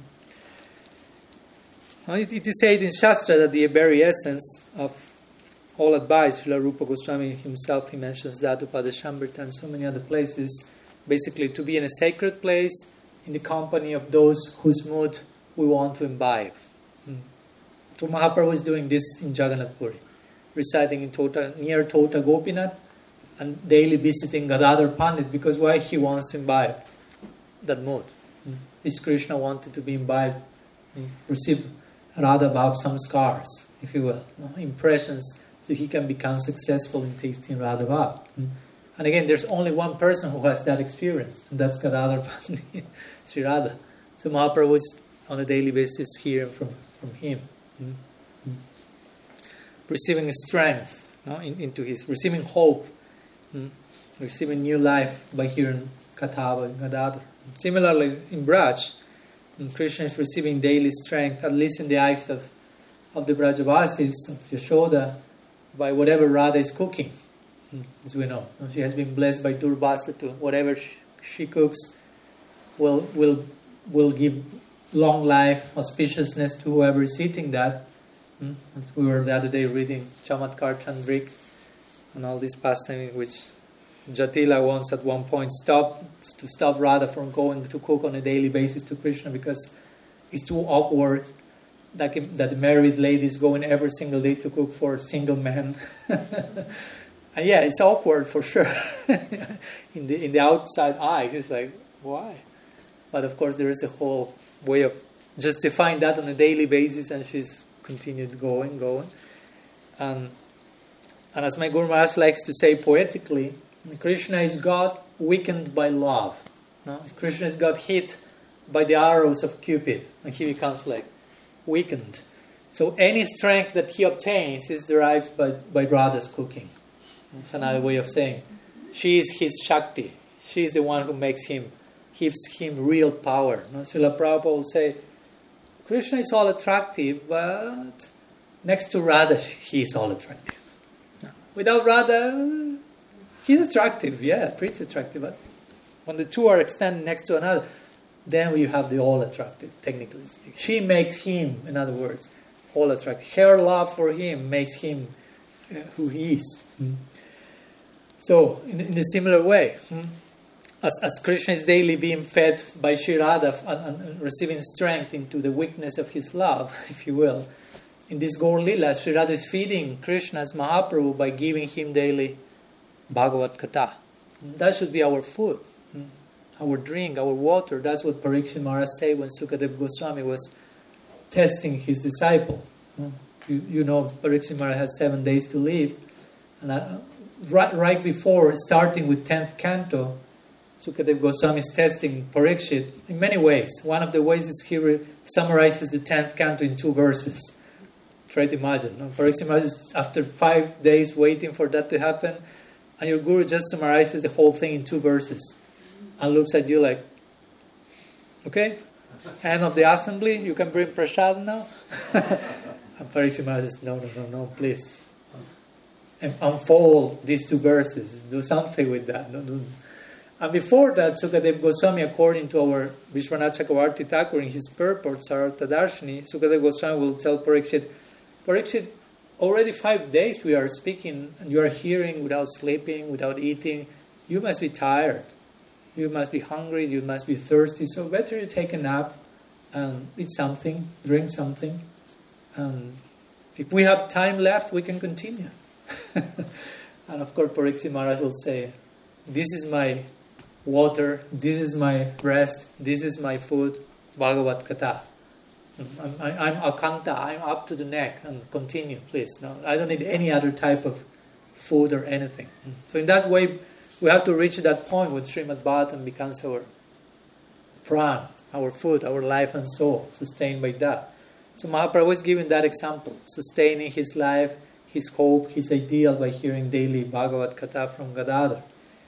It is said in Shastra that the very essence of all advice, Srila Rupa Goswami himself, he mentions that Upadeshamrita and so many other places, basically to be in a sacred place, in the company of those whose mood we want to imbibe. So Mahaprabhu is doing this in Jagannath Puri, residing in near Tota Gopinath, and daily visiting Gadadhar Pandit, because why? He wants to imbibe that mood. This Krishna wanted to be imbibed, receive Radha Bhav samskars, if you will, impressions, so he can become successful in tasting Radha Bhav. And again, there's only one person who has that experience, and that's Gadadhar Pandit, Sri Radha. So Mahaprabhu is on a daily basis hearing from him, receiving strength into his, receiving hope, receiving new life by hearing Katha by Gadadhar. Similarly, in Braj, Krishna is receiving daily strength, at least in the eyes of the Brajavasis, of Yashoda, by whatever Radha is cooking. As we know, she has been blessed by Durvasa to whatever she cooks will give long life, auspiciousness to whoever is eating that. As we were the other day reading Chamatkar Chandrik and all these pastimes in which Jatila wants at one point to stop Radha from going to cook on a daily basis to Krishna because it's too awkward that the married ladies going every single day to cook for single men. And yeah, it's awkward for sure. in the outside eyes, it's like, why? But of course, there is a whole way of justifying that on a daily basis, and she's continued going. And as my Guru Maharaj likes to say poetically, Krishna is God weakened by love. No? Krishna is God hit by the arrows of Cupid, and he becomes like weakened. So any strength that he obtains is derived by Radha's cooking. It's another way of saying she is his Shakti. She is the one who gives him real power. No? Srila Prabhupada will say, Krishna is all attractive, but next to Radha, he is all attractive. No. Without Radha, he's attractive, yeah, pretty attractive. But when the two are extended next to another, then you have the all attractive, technically speaking. She makes him, in other words, all attractive. Her love for him makes him who he is. So, in a similar way, as Krishna is daily being fed by Sri Radha and receiving strength into the weakness of his love, if you will, in this Gaur Lila, Sri Radha is feeding Krishna's Mahaprabhu by giving him daily Bhagavad Gita. That should be our food, our drink, our water. That's what Parikshit Maharaj said when Sukadev Goswami was testing his disciple. You know, Parikshit Maharaj has 7 days to live. And right before starting with 10th canto, Sukadeva Goswami is testing Parikshit in many ways. One of the ways is he summarizes the 10th canto in 2 verses. Try to imagine. No? Parikshit Maharaj is after 5 days waiting for that to happen, and your guru just summarizes the whole thing in 2 verses and looks at you like, okay, end of the assembly, you can bring prasad now? And Parikshit Maharaj says, no, please. And unfold these 2 verses. Do something with that. No. And before that, Sukadeva Goswami, according to our Vishwanath Chakravarti Thakur in his purport, Sarartha Darshini, Sukadeva Goswami will tell Parikshit, already 5 days we are speaking, and you are hearing without sleeping, without eating. You must be tired. You must be hungry. You must be thirsty. So better you take a nap and eat something, drink something. If we have time left, we can continue. And of course, Parikshit Maharaj will say, this is my water, this is my rest, this is my food, Bhagavad Katha. I'm akanta, I'm up to the neck, and continue, please. No, I don't need any other type of food or anything. So in that way, we have to reach that point when Srimad Bhagavatam becomes our pran, our food, our life and soul, sustained by that. So Mahaprabhu is giving that example, sustaining his life, his hope, his ideal by hearing daily Bhagavad Katha from Gadadhar.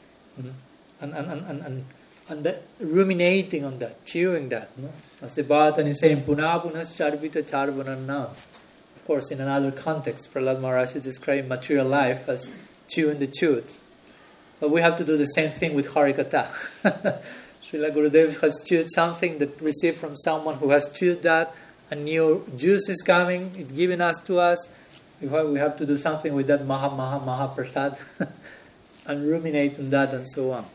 And that, ruminating on that, chewing that. No? As the Bhagavatam is saying, Puna punas charvita charvananna. Of course, in another context, Prahlad Maharaj is describing material life as chewing the tooth. But we have to do the same thing with Harikatha. Srila Gurudev has chewed something that received from someone who has chewed that. A new juice is coming, it's given to us. We have to do something with that Maha Prasad and ruminate on that and so on.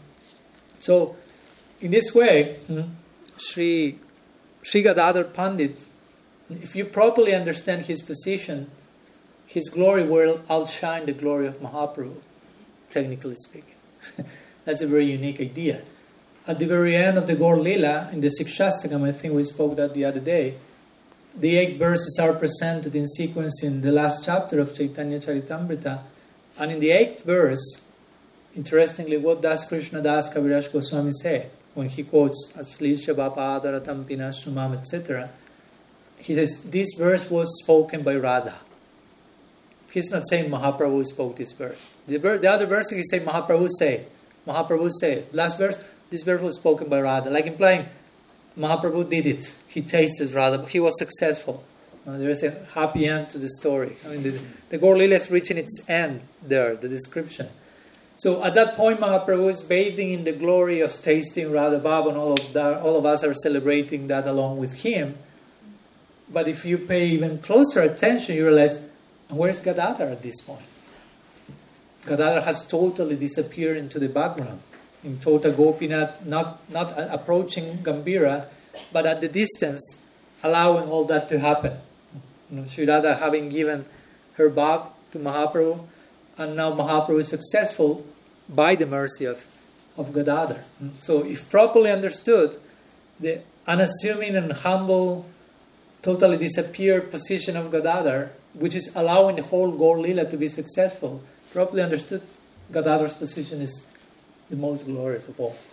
So, in this way, Sri Gadadhar Pandit, if you properly understand his position, his glory will outshine the glory of Mahaprabhu, technically speaking. That's a very unique idea. At the very end of the Gaur Lila, in the Sikshastakam, I think we spoke that the other day, the 8 verses are presented in sequence in the last chapter of Chaitanya Charitamrita. And in the 8th verse, interestingly, what does Krishna Das Kaviraj Goswami say? When he quotes Aslishya Bapadaratam Pinashrumam, etc., he says, this verse was spoken by Radha. He's not saying Mahaprabhu spoke this verse. The other verse, he says Mahaprabhu say. Last verse, this verse was spoken by Radha, like implying Mahaprabhu did it. He tasted Radha. He was successful. There is a happy end to the story. I mean, the Gaur Lila is reaching its end there, the description. So at that point, Mahaprabhu is bathing in the glory of tasting Radha Bhav, and all of us are celebrating that along with him. But if you pay even closer attention, you realize, where's Gadadhar at this point? Gadadhar has totally disappeared into the background. In Tota Gopinath, not approaching Gambhira, but at the distance, allowing all that to happen. Sri Radha having given her bhav to Mahaprabhu, and now Mahaprabhu is successful by the mercy of Gadadhar. So if properly understood, the unassuming and humble, totally disappeared position of Gadadhar, which is allowing the whole Gaur Lila to be successful, properly understood, Gadadhar's position is the most glorious of all.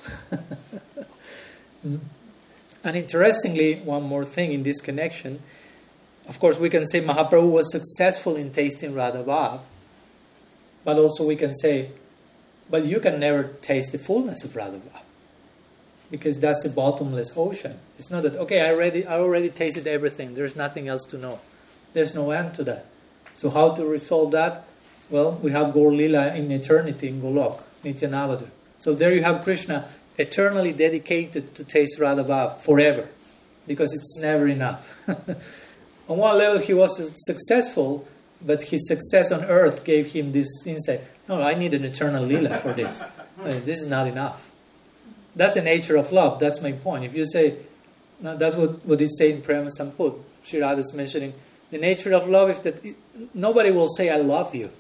And interestingly, one more thing in this connection, of course we can say Mahaprabhu was successful in tasting Radha Bhav, but also we can say, but you can never taste the fullness of Radha Bhav, because that's a bottomless ocean. It's not that, okay, I already tasted everything, there's nothing else to know. There's no end to that. So how to resolve that? Well, we have Gaur Lila in eternity in Golok, Nityanavadu. So there you have Krishna eternally dedicated to taste Radha Bhav forever, because it's never enough. On one level he was successful, but his success on earth gave him this insight. No, I need an eternal Lila for this. This is not enough. That's the nature of love. That's my point. If you say, no, that's what it says in Prema Samput. Sri Radha is mentioning the nature of love is that nobody will say, I love you.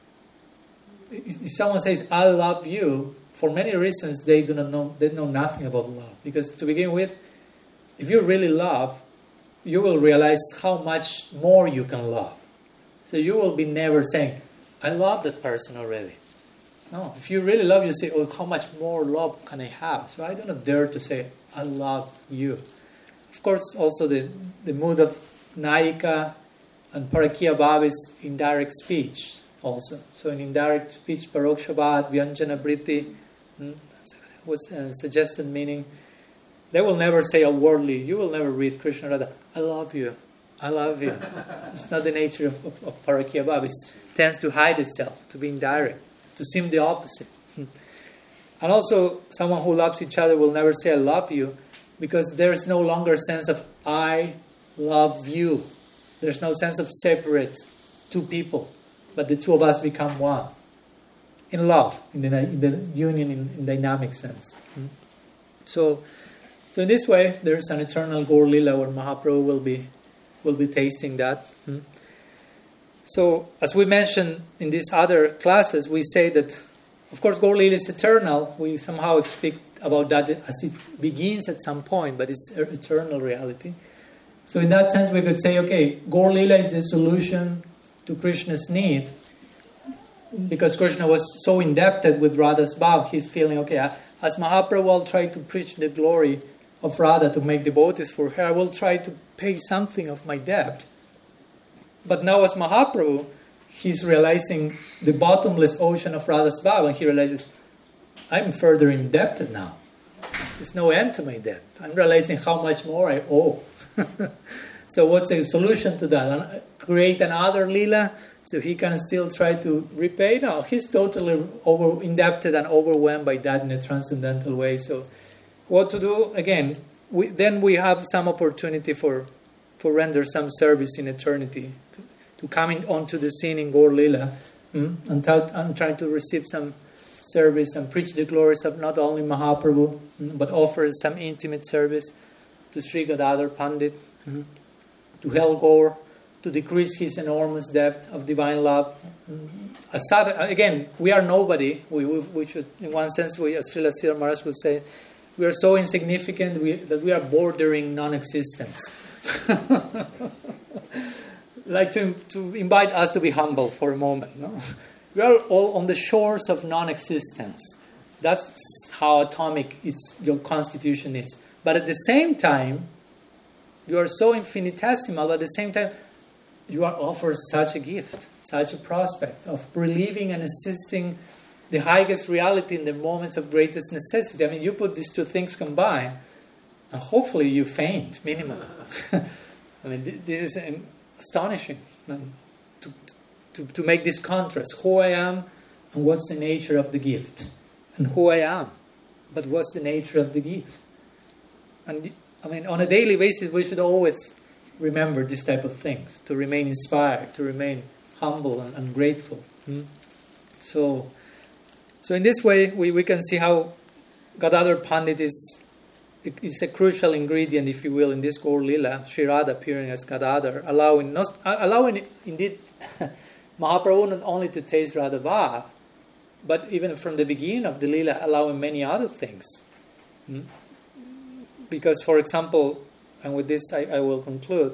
If someone says, I love you, for many reasons they know nothing about love. Because to begin with, if you really love, you will realize how much more you can love. So you will be never saying, I love that person already. No, if you really love, you say, oh, how much more love can I have? So I don't dare to say, I love you. Of course, also the mood of Nayika and Parakya Bhav is indirect speech also. So in indirect speech, Parokshabhat, Vyanjana Vritti was suggested meaning. They will never say a worldly, you will never read Krishna Radha, I love you, I love you. It's not the nature of Parakya Bhav. It tends to hide itself, to be indirect, to seem the opposite. And also, someone who loves each other will never say I love you, because there is no longer a sense of I love you. There's no sense of separate two people, but the two of us become one. In love, in the union in dynamic sense. So in this way, there's an eternal Gaur Lila where Mahaprabhu will be tasting that. So, as we mentioned in these other classes, we say that, of course, Gaur Lila is eternal. We somehow speak about that as it begins at some point, but it's eternal reality. So in that sense, we could say, okay, Gaur Lila is the solution to Krishna's need, because Krishna was so indebted with Radha's bhav, he's feeling, okay, as Mahaprabhu will try to preach the glory of Radha to make devotees for her, I will try to pay something of my debt. But now as Mahaprabhu, he's realizing the bottomless ocean of Radha's bhav, and he realizes, I'm further indebted now. There's no end to my debt. I'm realizing how much more I owe. So what's the solution to that? Create another lila so he can still try to repay? No, he's totally indebted and overwhelmed by that in a transcendental way. So what to do? Again, we have some opportunity for render some service in eternity, to come onto the scene in Gaur Lila and try to receive some service and preach the glories of not only Mahaprabhu, but offer some intimate service to Sri Gadadhar Pandit, to help Gaur to decrease his enormous debt of divine love. Again, we are nobody. We should, in one sense, as Srila Sridhar Maharaj would say, we are so insignificant that we are bordering non-existence. Like to invite us to be humble for a moment. No? We are all on the shores of non-existence. That's how atomic your constitution is. But at the same time, you are so infinitesimal. At the same time, you are offered such a gift, such a prospect of relieving and assisting the highest reality in the moments of greatest necessity. I mean, you put these two things combined, and hopefully you faint, minimum. I mean, this is astonishing to make this contrast. Who I am and what's the nature of the gift. And who I am, but what's the nature of the gift. And I mean, on a daily basis, we should always remember this type of things, to remain inspired, to remain humble and grateful. So in this way, we can see how Gadadhar Pandit is a crucial ingredient, if you will, in this Gaur Lila, Sri Radha appearing as Gadadhar, allowing indeed Mahaprabhu not only to taste Radha Bhav, but even from the beginning of the Lila, allowing many other things. Because, for example, and with this I will conclude,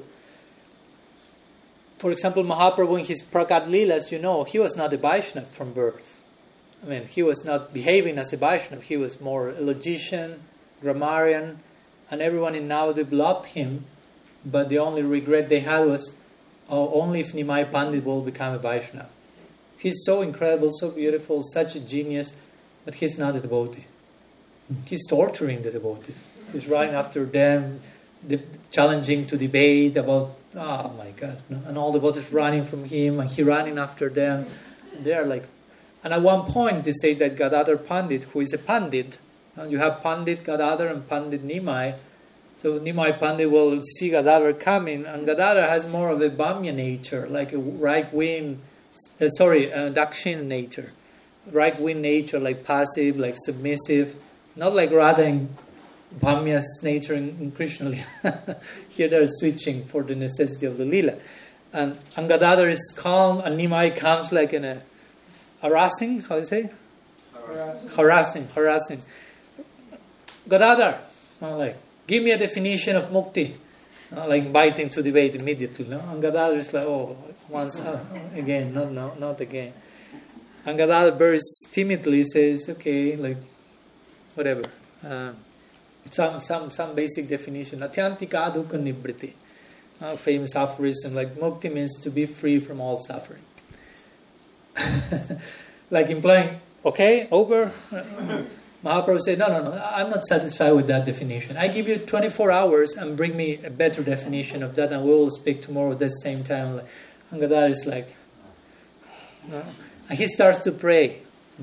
for example, Mahaprabhu in his Prakat Leelas, he was not a Vaishnava from birth. I mean, he was not behaving as a Vaishnava. He was more a logician, grammarian, and everyone in Navadvip loved him, but the only regret they had was, only if Nimai Pandit will become a Vaishnava. He's so incredible, so beautiful, such a genius, but he's not a devotee. He's torturing the devotees. He's running after them, challenging to debate about, oh my God, and all the devotees running from him, and he running after them. They're like, and at one point they say that Gadadhar Pandit, who is a Pandit, you have Pandit Gadadhar and Pandit Nimai. So Nimai Pandit will see Gadadhar coming, and Gadadhar has more of a Bhamya nature, like a right-wing, Dakshin nature. Right-wing nature, like passive, like submissive, not like Radha and Bhamya's nature in Krishna Lila. Here they're switching for the necessity of the Lila. And Gadadhar is calm, and Nimai comes like in a harassing, how do you say? Harassing. Gadadhar, I'm like, give me a definition of mukti. like inviting to debate immediately. No? And Gadadhar is like, once again, not again. And Gadadhar very timidly says, okay, like whatever. Some basic definition. Atyantika dukkha nibriti. Famous aphorism, like mukti means to be free from all suffering. Like implying, okay, over. Mahaprabhu said, no, I'm not satisfied with that definition. I give you 24 hours and bring me a better definition of that, and we will speak tomorrow at the same time. And Gadadhar is like, no. And he starts to pray.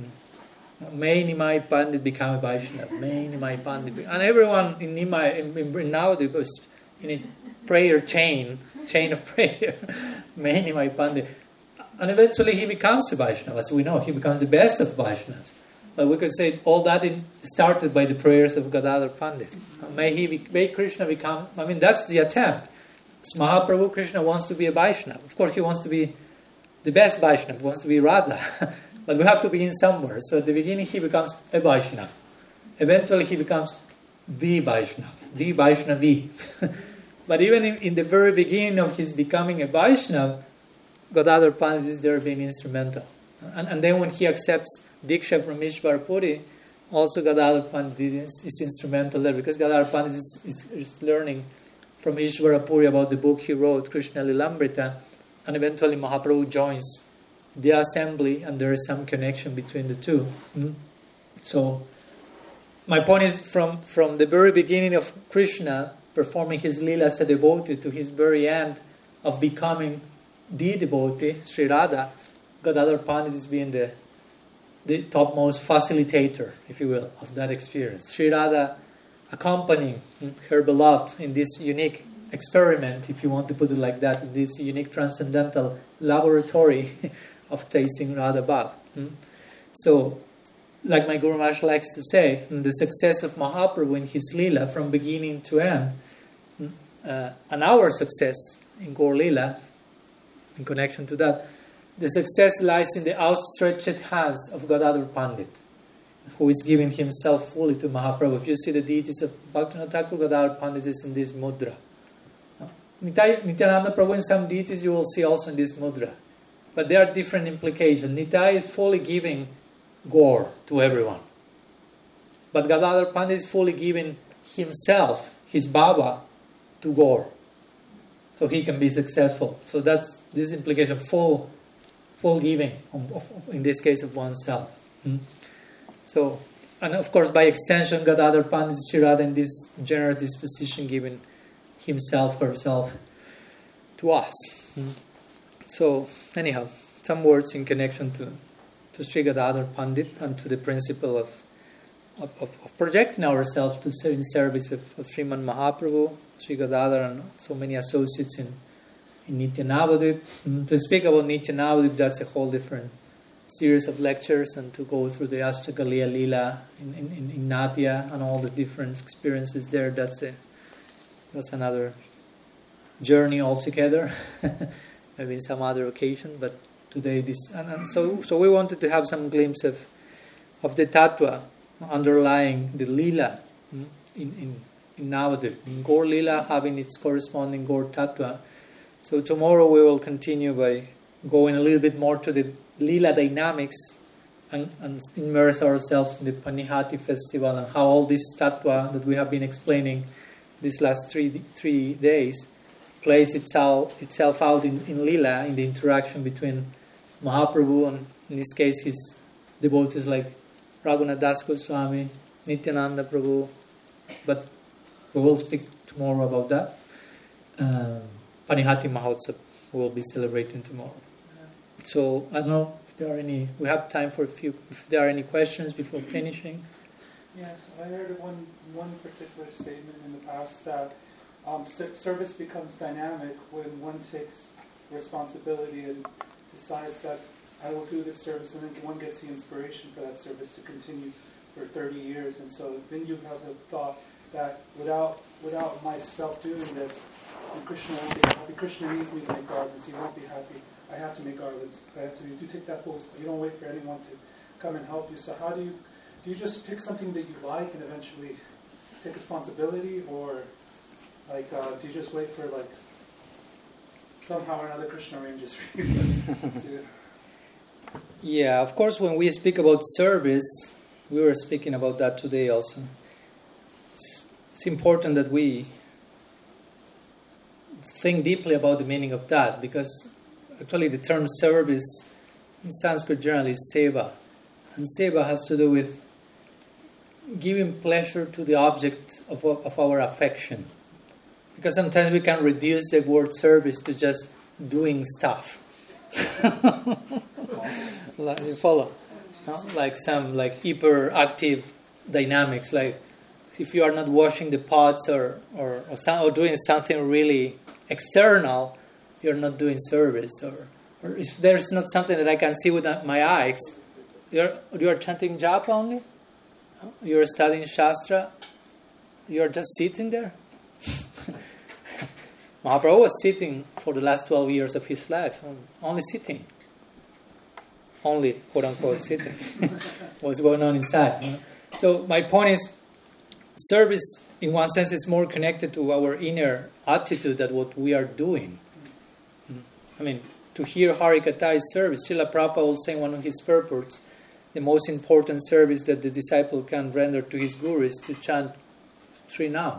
May Nimai Pandit become a Vaishnava. May Nimai Pandit become... And everyone in Nimai, in Navadvip was in a prayer chain of prayer. May Nimai Pandit. And eventually he becomes a Vaishnava. As we know, he becomes the best of Vaishnavas. But we could say all that started by the prayers of Gadadhar Pandit. May Krishna become... I mean, that's the attempt. As Mahaprabhu, Krishna wants to be a Vaishnava. Of course, he wants to be the best Vaishnava. He wants to be Radha. But we have to begin somewhere. So at the beginning, he becomes a Vaishnava. Eventually, he becomes the Vaishnava. The Vaishnavi. But even in the very beginning of his becoming a Vaishnava, Gadadhar Pandit is there being instrumental. And then when he accepts Diksha from Ishvara Puri, also Gadadhar Pandit is instrumental there, because Gadadhar Pandit is learning from Ishvara Puri about the book he wrote, Krishna Lilamrita, and eventually Mahaprabhu joins the assembly, and there is some connection between the two. So my point is, from the very beginning of Krishna performing his lila as a devotee to his very end of becoming the devotee, Sri Radha, Gadadhar Pandit is being the topmost facilitator, if you will, of that experience. Sri Radha accompanying her beloved in this unique experiment, if you want to put it like that, in this unique transcendental laboratory of tasting Radha Bhav. So, like my Guru Maharaj likes to say, the success of Mahaprabhu in his Leela from beginning to end, and our success in Gaur Leela, in connection to that, the success lies in the outstretched hands of Gadadhar Pandit, who is giving himself fully to Mahaprabhu. If you see the deities of Bhaktivinoda Thakur, Gadadhar Pandit is in this mudra. Nityananda Prabhu and some deities you will see also in this mudra. But there are different implications. Nitai is fully giving Gaur to everyone. But Gadadhar Pandit is fully giving himself, his Baba, to Gaur. So he can be successful. So that's this implication, full giving, in this case of oneself. So, and of course by extension, Gadadhar Pandit is Sri Radha in this generous disposition, giving himself, herself to us. So, anyhow, some words in connection to Sri Gadadhar Pandit and to the principle of projecting ourselves to serve in service of Sriman Mahaprabhu, Sri Gadadhar, and so many associates in Nitya Navadvip. To speak about Nitya Navadvip, that's a whole different series of lectures, and to go through the Ashtakaliya Leela in Natya and all the different experiences there, that's another journey altogether. Maybe in some other occasion, but today this, and so we wanted to have some glimpse of the tattva underlying the Leela in Navadvip, in Gaur Leela having its corresponding Gaur tattva. So tomorrow we will continue by going a little bit more to the Leela dynamics and immerse ourselves in the Panihati festival and how all this tattva that we have been explaining these last three days plays itself out in Leela, in the interaction between Mahaprabhu and, in this case, his devotees like Raghunath Das Goswami, Nityananda Prabhu. But we will speak tomorrow about that. Panihati Mahotsav we will be celebrating tomorrow. So, I don't know if there are any... We have time for if there are any questions before finishing. Yes, I heard one particular statement in the past that service becomes dynamic when one takes responsibility and decides that I will do this service, and then one gets the inspiration for that service to continue for 30 years. And so then you have the thought that without myself doing this, Krishna won't be happy. Krishna needs me to make garlands. He won't be happy. I have to make garlands. I have to do take that post, but you don't wait for anyone to come and help you. So how do you just pick something that you like and eventually take responsibility, or Like, do you just wait for like somehow or another Krishna arranges for you to? Yeah, of course, when we speak about service, we were speaking about that today also. It's important that we think deeply about the meaning of that, because actually the term service in Sanskrit generally is seva. And seva has to do with giving pleasure to the object of our affection. Because sometimes we can reduce the word service to just doing stuff. You follow? No? Like some hyperactive dynamics, like if you are not washing the pots or doing something really external, you're not doing service. Or if there's not something that I can see with my eyes, you are chanting japa only? No? You're studying Shastra? You're just sitting there? Mahaprabhu was sitting for the last 12 years of his life, only sitting. Only, quote unquote, sitting. What's going on inside. You know? So my point is, service in one sense is more connected to our inner attitude than what we are doing. I mean, to hear Harikatha is service. Srila Prabhupada will say in one of his purports, the most important service that the disciple can render to his guru is to chant Sri Nam.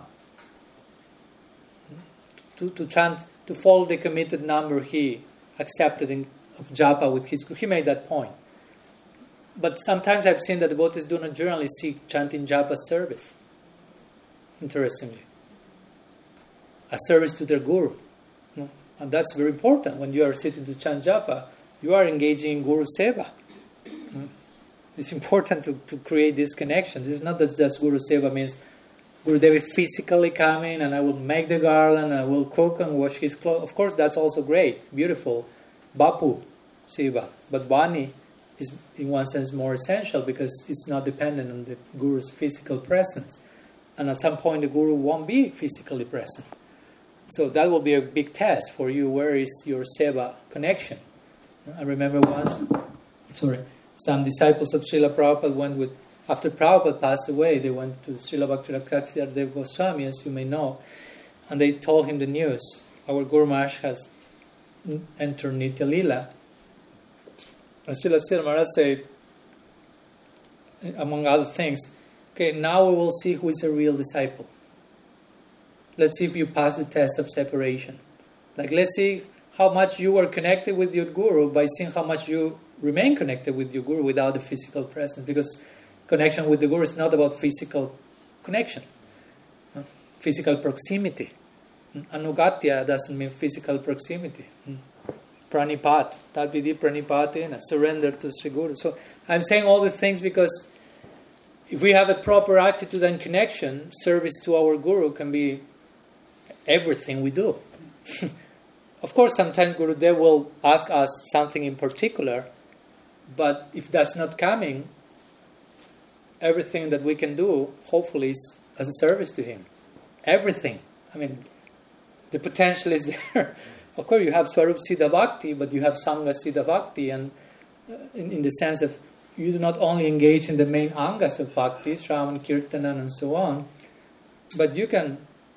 To chant, to follow the committed number he accepted of japa with his guru. He made that point. But sometimes I've seen that devotees do not generally see chanting japa service. Interestingly. A service to their guru. No? And that's very important. When you are sitting to chant japa, you are engaging in guru seva. It's important to create this connection. This is not that just guru seva means Gurudev is physically coming and I will make the garland and I will cook and wash his clothes. Of course, that's also great, beautiful. Bapu seva. But Vani is in one sense more essential because it's not dependent on the Guru's physical presence. And at some point the Guru won't be physically present. So that will be a big test for you. Where is your seva connection? I remember once, some disciples of Srila Prabhupada went with, after Prabhupada passed away, they went to Srila Bhakti Dev Goswami, as you may know, and they told him the news. Our Guru Maharaj has entered Nitya Lila. And Srila Sridhar Maharaj said, among other things, okay, now we will see who is a real disciple. Let's see if you pass the test of separation. Like, let's see how much you are connected with your Guru by seeing how much you remain connected with your Guru without the physical presence. Because connection with the Guru is not about physical connection, physical proximity. Anugatya doesn't mean physical proximity. Pranipat, tadvidi pranipatena, surrender to Sri Guru. So I'm saying all the things because if we have a proper attitude and connection, service to our Guru can be everything we do. Of course, sometimes Gurudev will ask us something in particular, but if that's not coming, everything that we can do, hopefully, is as a service to him. Everything. I mean, the potential is there. Of course, you have Swarup Siddha Bhakti, but you have Sangha Siddha Bhakti, and in the sense of you do not only engage in the main angas of Bhakti, Shravan, Kirtanan, and so on, but you can,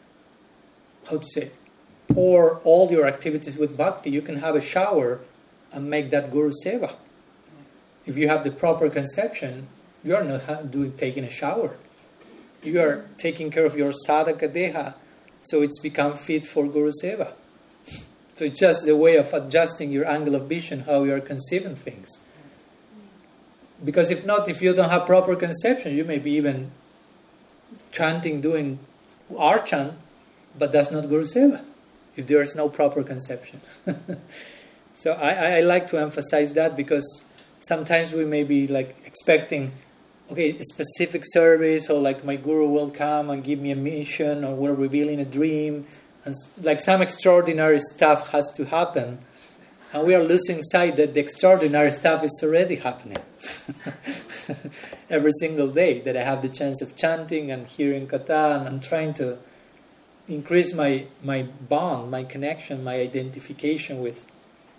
pour all your activities with Bhakti. You can have a shower and make that Guru Seva. If you have the proper conception, you are not taking a shower. You are taking care of your sadhaka deha, so it's become fit for Guru Seva. So it's just the way of adjusting your angle of vision, how you are conceiving things. Because if not, if you don't have proper conception, you may be even chanting, doing archan, but that's not Guru Seva, if there is no proper conception. So I like to emphasize that because sometimes we may be like expecting, a specific service, or like my Guru will come and give me a mission, or we're revealing a dream, and like some extraordinary stuff has to happen, and we are losing sight that the extraordinary stuff is already happening. Every single day that I have the chance of chanting and hearing katha, and I'm trying to increase my bond, my connection, my identification with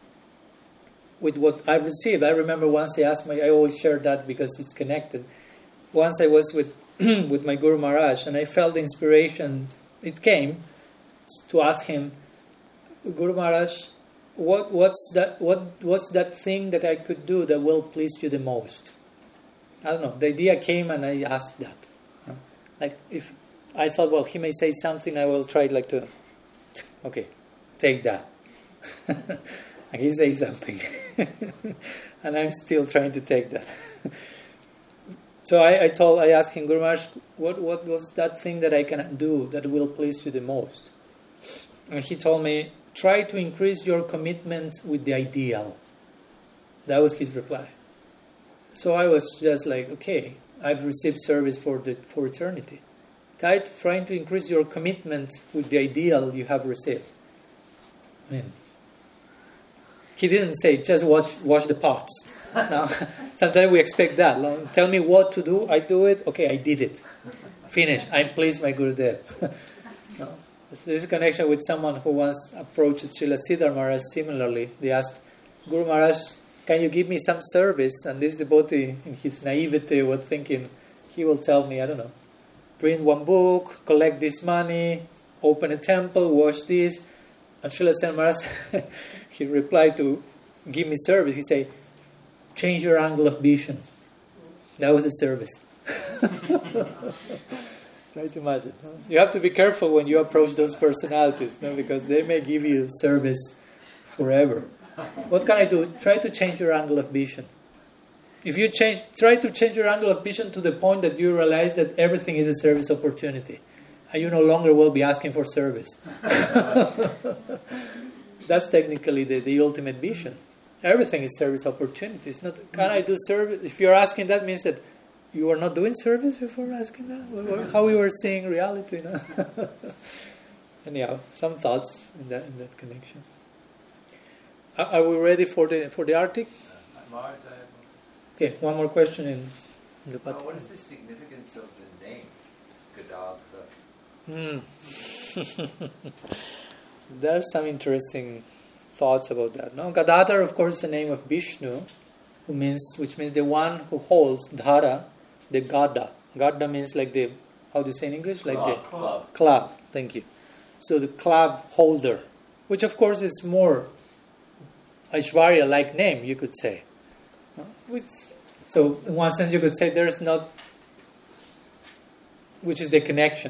what I've received. I remember once I always share that because it's connected. Once I was with with my Guru Maharaj, and I felt the inspiration. It came to ask him, Guru Maharaj, what's that thing that I could do that will please you the most? I don't know. The idea came and I asked that. Like if I thought, well, he may say something, I will try to, okay, take that. And he says something. And I'm still trying to take that. So I asked him, Guru Maharaj, what was that thing that I can do that will please you the most? And he told me, try to increase your commitment with the ideal. That was his reply. So I was just like, okay, I've received service for eternity. Trying to increase your commitment with the ideal you have received. I mean, he didn't say just wash the pots. No, sometimes we expect that. Tell me what to do, I do it. Okay, I did it. Finish. I'm pleased, my Gurudev. No. This is a connection with someone who once approached Srila Siddhar Maharaj similarly. They asked, Guru Maharaj, can you give me some service? And this devotee, in his naivety, was thinking, he will tell me, I don't know, print one book, collect this money, open a temple, wash this. And Srila Siddhar Maharaj, he replied to give me service. He said, change your angle of vision. That was the service. Try to imagine. You have to be careful when you approach those personalities, because they may give you service forever. What can I do? Try to change your angle of vision. If you try to change your angle of vision to the point that you realize that everything is a service opportunity, and you no longer will be asking for service. That's technically the ultimate vision. Everything is service opportunity. It's not, can I do service? If you're asking that, means that you are not doing service before asking that? How you were seeing reality? No? Anyhow, some thoughts in that connection. Are we ready for the Arctic? Okay, one more question in the path. What is the significance of the name, Gadadhar? There are some interesting thoughts about that. No, Gadadhar, of course, is the name of Vishnu, which means the one who holds Dhara, the Gada. Gada means like the, how do you say in English? Like club. The club. Thank you. So the club holder, which of course is more Aishwarya-like name, you could say. So in one sense, you could say there is not, which is the connection.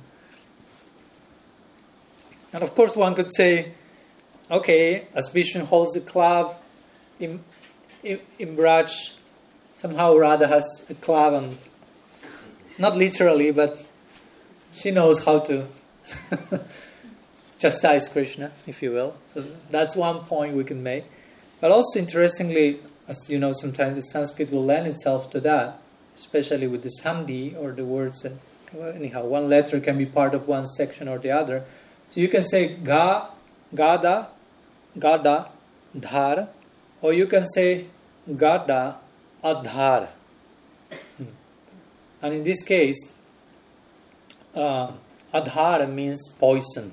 And of course, one could say, okay, as Vishnu holds the club, in Braj, somehow Radha has a club, and not literally, but she knows how to chastise Krishna, if you will. So that's one point we can make. But also, interestingly, as you know, sometimes the Sanskrit will lend itself to that, especially with the sandhi or the words. Anyhow, one letter can be part of one section or the other. So you can say Ga, Gada, Gada, Dhar, or you can say Gada, Adhar. And in this case, Adhar means poison.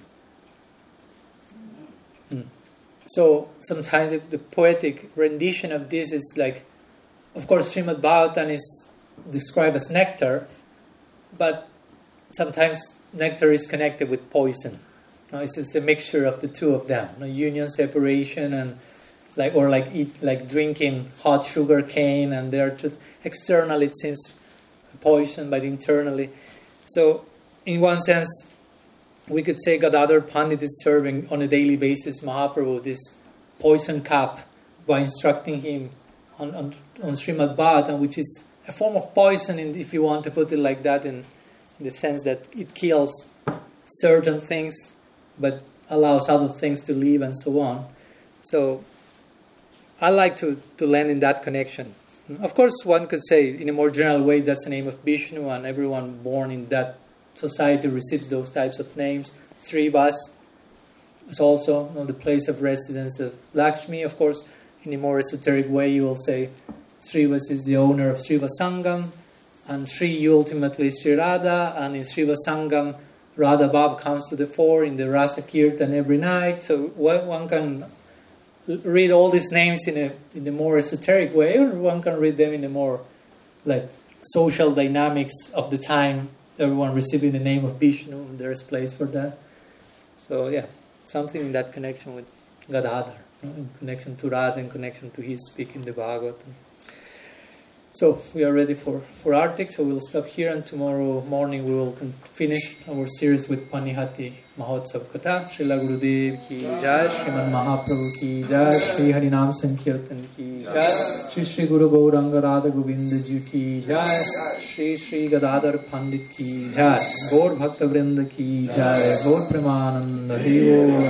So sometimes the poetic rendition of this is like, of course, Srimad Bhagavatam is described as nectar, but sometimes nectar is connected with poison. It's a mixture of the two of them. Union, separation, and like drinking hot sugar cane, and they're just externally it seems poison, but internally. So, in one sense, we could say Gadadhar Pandit is serving on a daily basis Mahaprabhu this poison cup by instructing him on Srimad Bhagavatam, which is a form of poison, if you want to put it like that, in the sense that it kills certain things, but allows other things to live and so on. So I like to land in that connection. Of course, one could say in a more general way that's the name of Vishnu, and everyone born in that society receives those types of names. Srivas is also the place of residence of Lakshmi. Of course, in a more esoteric way, you will say Srivas is the owner of Sriva Sangam, and Sri ultimately is Sri Radha, and in Sriva Sangam, Radha Bhav comes to the fore in the Rasa Kirtan every night. So one can read all these names in a more esoteric way, or one can read them in a more like social dynamics of the time. Everyone receiving the name of Vishnu, there is place for that. So yeah, something in that connection with Gadadhar, in connection to Radha, in connection to his speaking the Bhagavatam. So we are ready for Artik, so we'll stop here, and tomorrow morning we will finish our series with Panihati Mahotsav Katha. Srila Gurudev ki jai, Sriman Mahaprabhu ki jai, Shri Harinam Sankirtan ki jai, Shri Shri Guru Gauranga Radha Govinda ji ki jai, Shri Shri Gadadhar Pandit ki jai, Gaur Bhakta Vrinda ki jai, Gaur Premananda Devo.